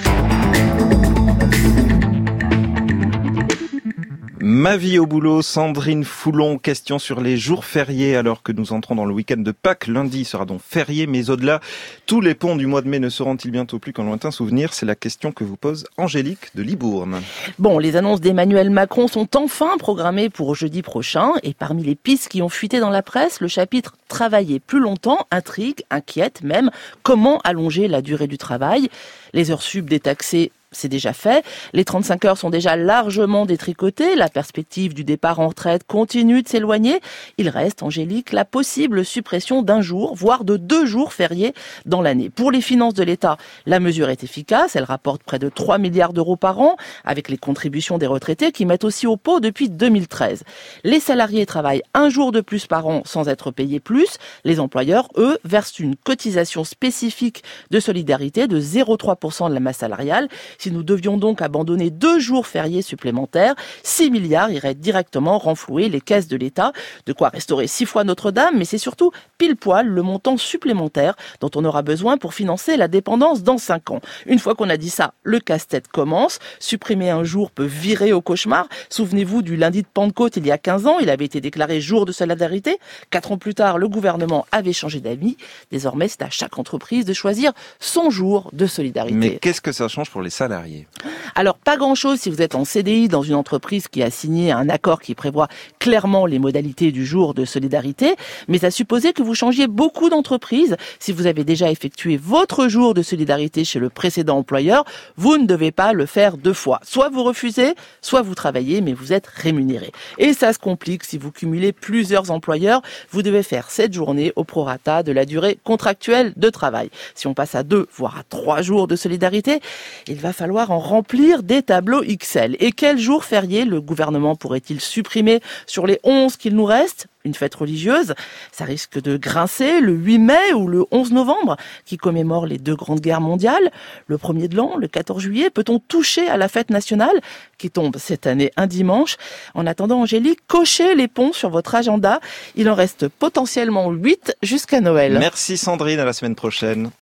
Ma vie au boulot, Sandrine Foulon, question sur les jours fériés alors que nous entrons dans le week-end de Pâques. Lundi sera donc férié, mais au-delà, tous les ponts du mois de mai ne seront-ils bientôt plus qu'un lointain souvenir ? C'est la question que vous pose Angélique de Libourne. Bon, les annonces d'Emmanuel Macron sont enfin programmées pour jeudi prochain et parmi les pistes qui ont fuité dans la presse, le chapitre « Travailler plus longtemps » intrigue, inquiète même. Comment allonger la durée du travail ? Les heures sub détaxées, c'est déjà fait. Les trente-cinq heures sont déjà largement détricotées. La perspective du départ en retraite continue de s'éloigner. Il reste, Angélique, la possible suppression d'un jour, voire de deux jours fériés dans l'année. Pour les finances de l'État, la mesure est efficace. Elle rapporte près de trois milliards d'euros par an, avec les contributions des retraités qui mettent aussi au pot depuis deux mille treize. Les salariés travaillent un jour de plus par an sans être payés plus. Les employeurs, eux, versent une cotisation spécifique de solidarité de zéro virgule trois pour cent de la masse salariale. Si nous devions donc abandonner deux jours fériés supplémentaires, six milliards iraient directement renflouer les caisses de l'État. De quoi restaurer six fois Notre-Dame, mais c'est surtout pile poil le montant supplémentaire dont on aura besoin pour financer la dépendance dans cinq ans. Une fois qu'on a dit ça, le casse-tête commence. Supprimer un jour peut virer au cauchemar. Souvenez-vous du lundi de Pentecôte il y a quinze ans, il avait été déclaré jour de solidarité. Quatre ans plus tard, le gouvernement avait changé d'avis. Désormais, c'est à chaque entreprise de choisir son jour de solidarité. Mais qu'est-ce que ça change pour les salariés ? Alors, pas grand-chose si vous êtes en C D I dans une entreprise qui a signé un accord qui prévoit clairement les modalités du jour de solidarité, mais à supposer que vous changiez beaucoup d'entreprises. Si vous avez déjà effectué votre jour de solidarité chez le précédent employeur, vous ne devez pas le faire deux fois. Soit vous refusez, soit vous travaillez, mais vous êtes rémunéré. Et ça se complique si vous cumulez plusieurs employeurs. Vous devez faire cette journée au prorata de la durée contractuelle de travail. Si on passe à deux, voire à trois jours de solidarité, il va falloir en remplir des tableaux Excel. Et quel jour férié le gouvernement pourrait-il supprimer sur les onze qu'il nous reste ? Une fête religieuse, ça risque de grincer le huit mai ou le onze novembre, qui commémore les deux grandes guerres mondiales. Le premier de l'an, le quatorze juillet, peut-on toucher à la fête nationale, qui tombe cette année un dimanche ? En attendant, Angélique, cochez les ponts sur votre agenda. Il en reste potentiellement huit jusqu'à Noël. Merci Sandrine, à la semaine prochaine.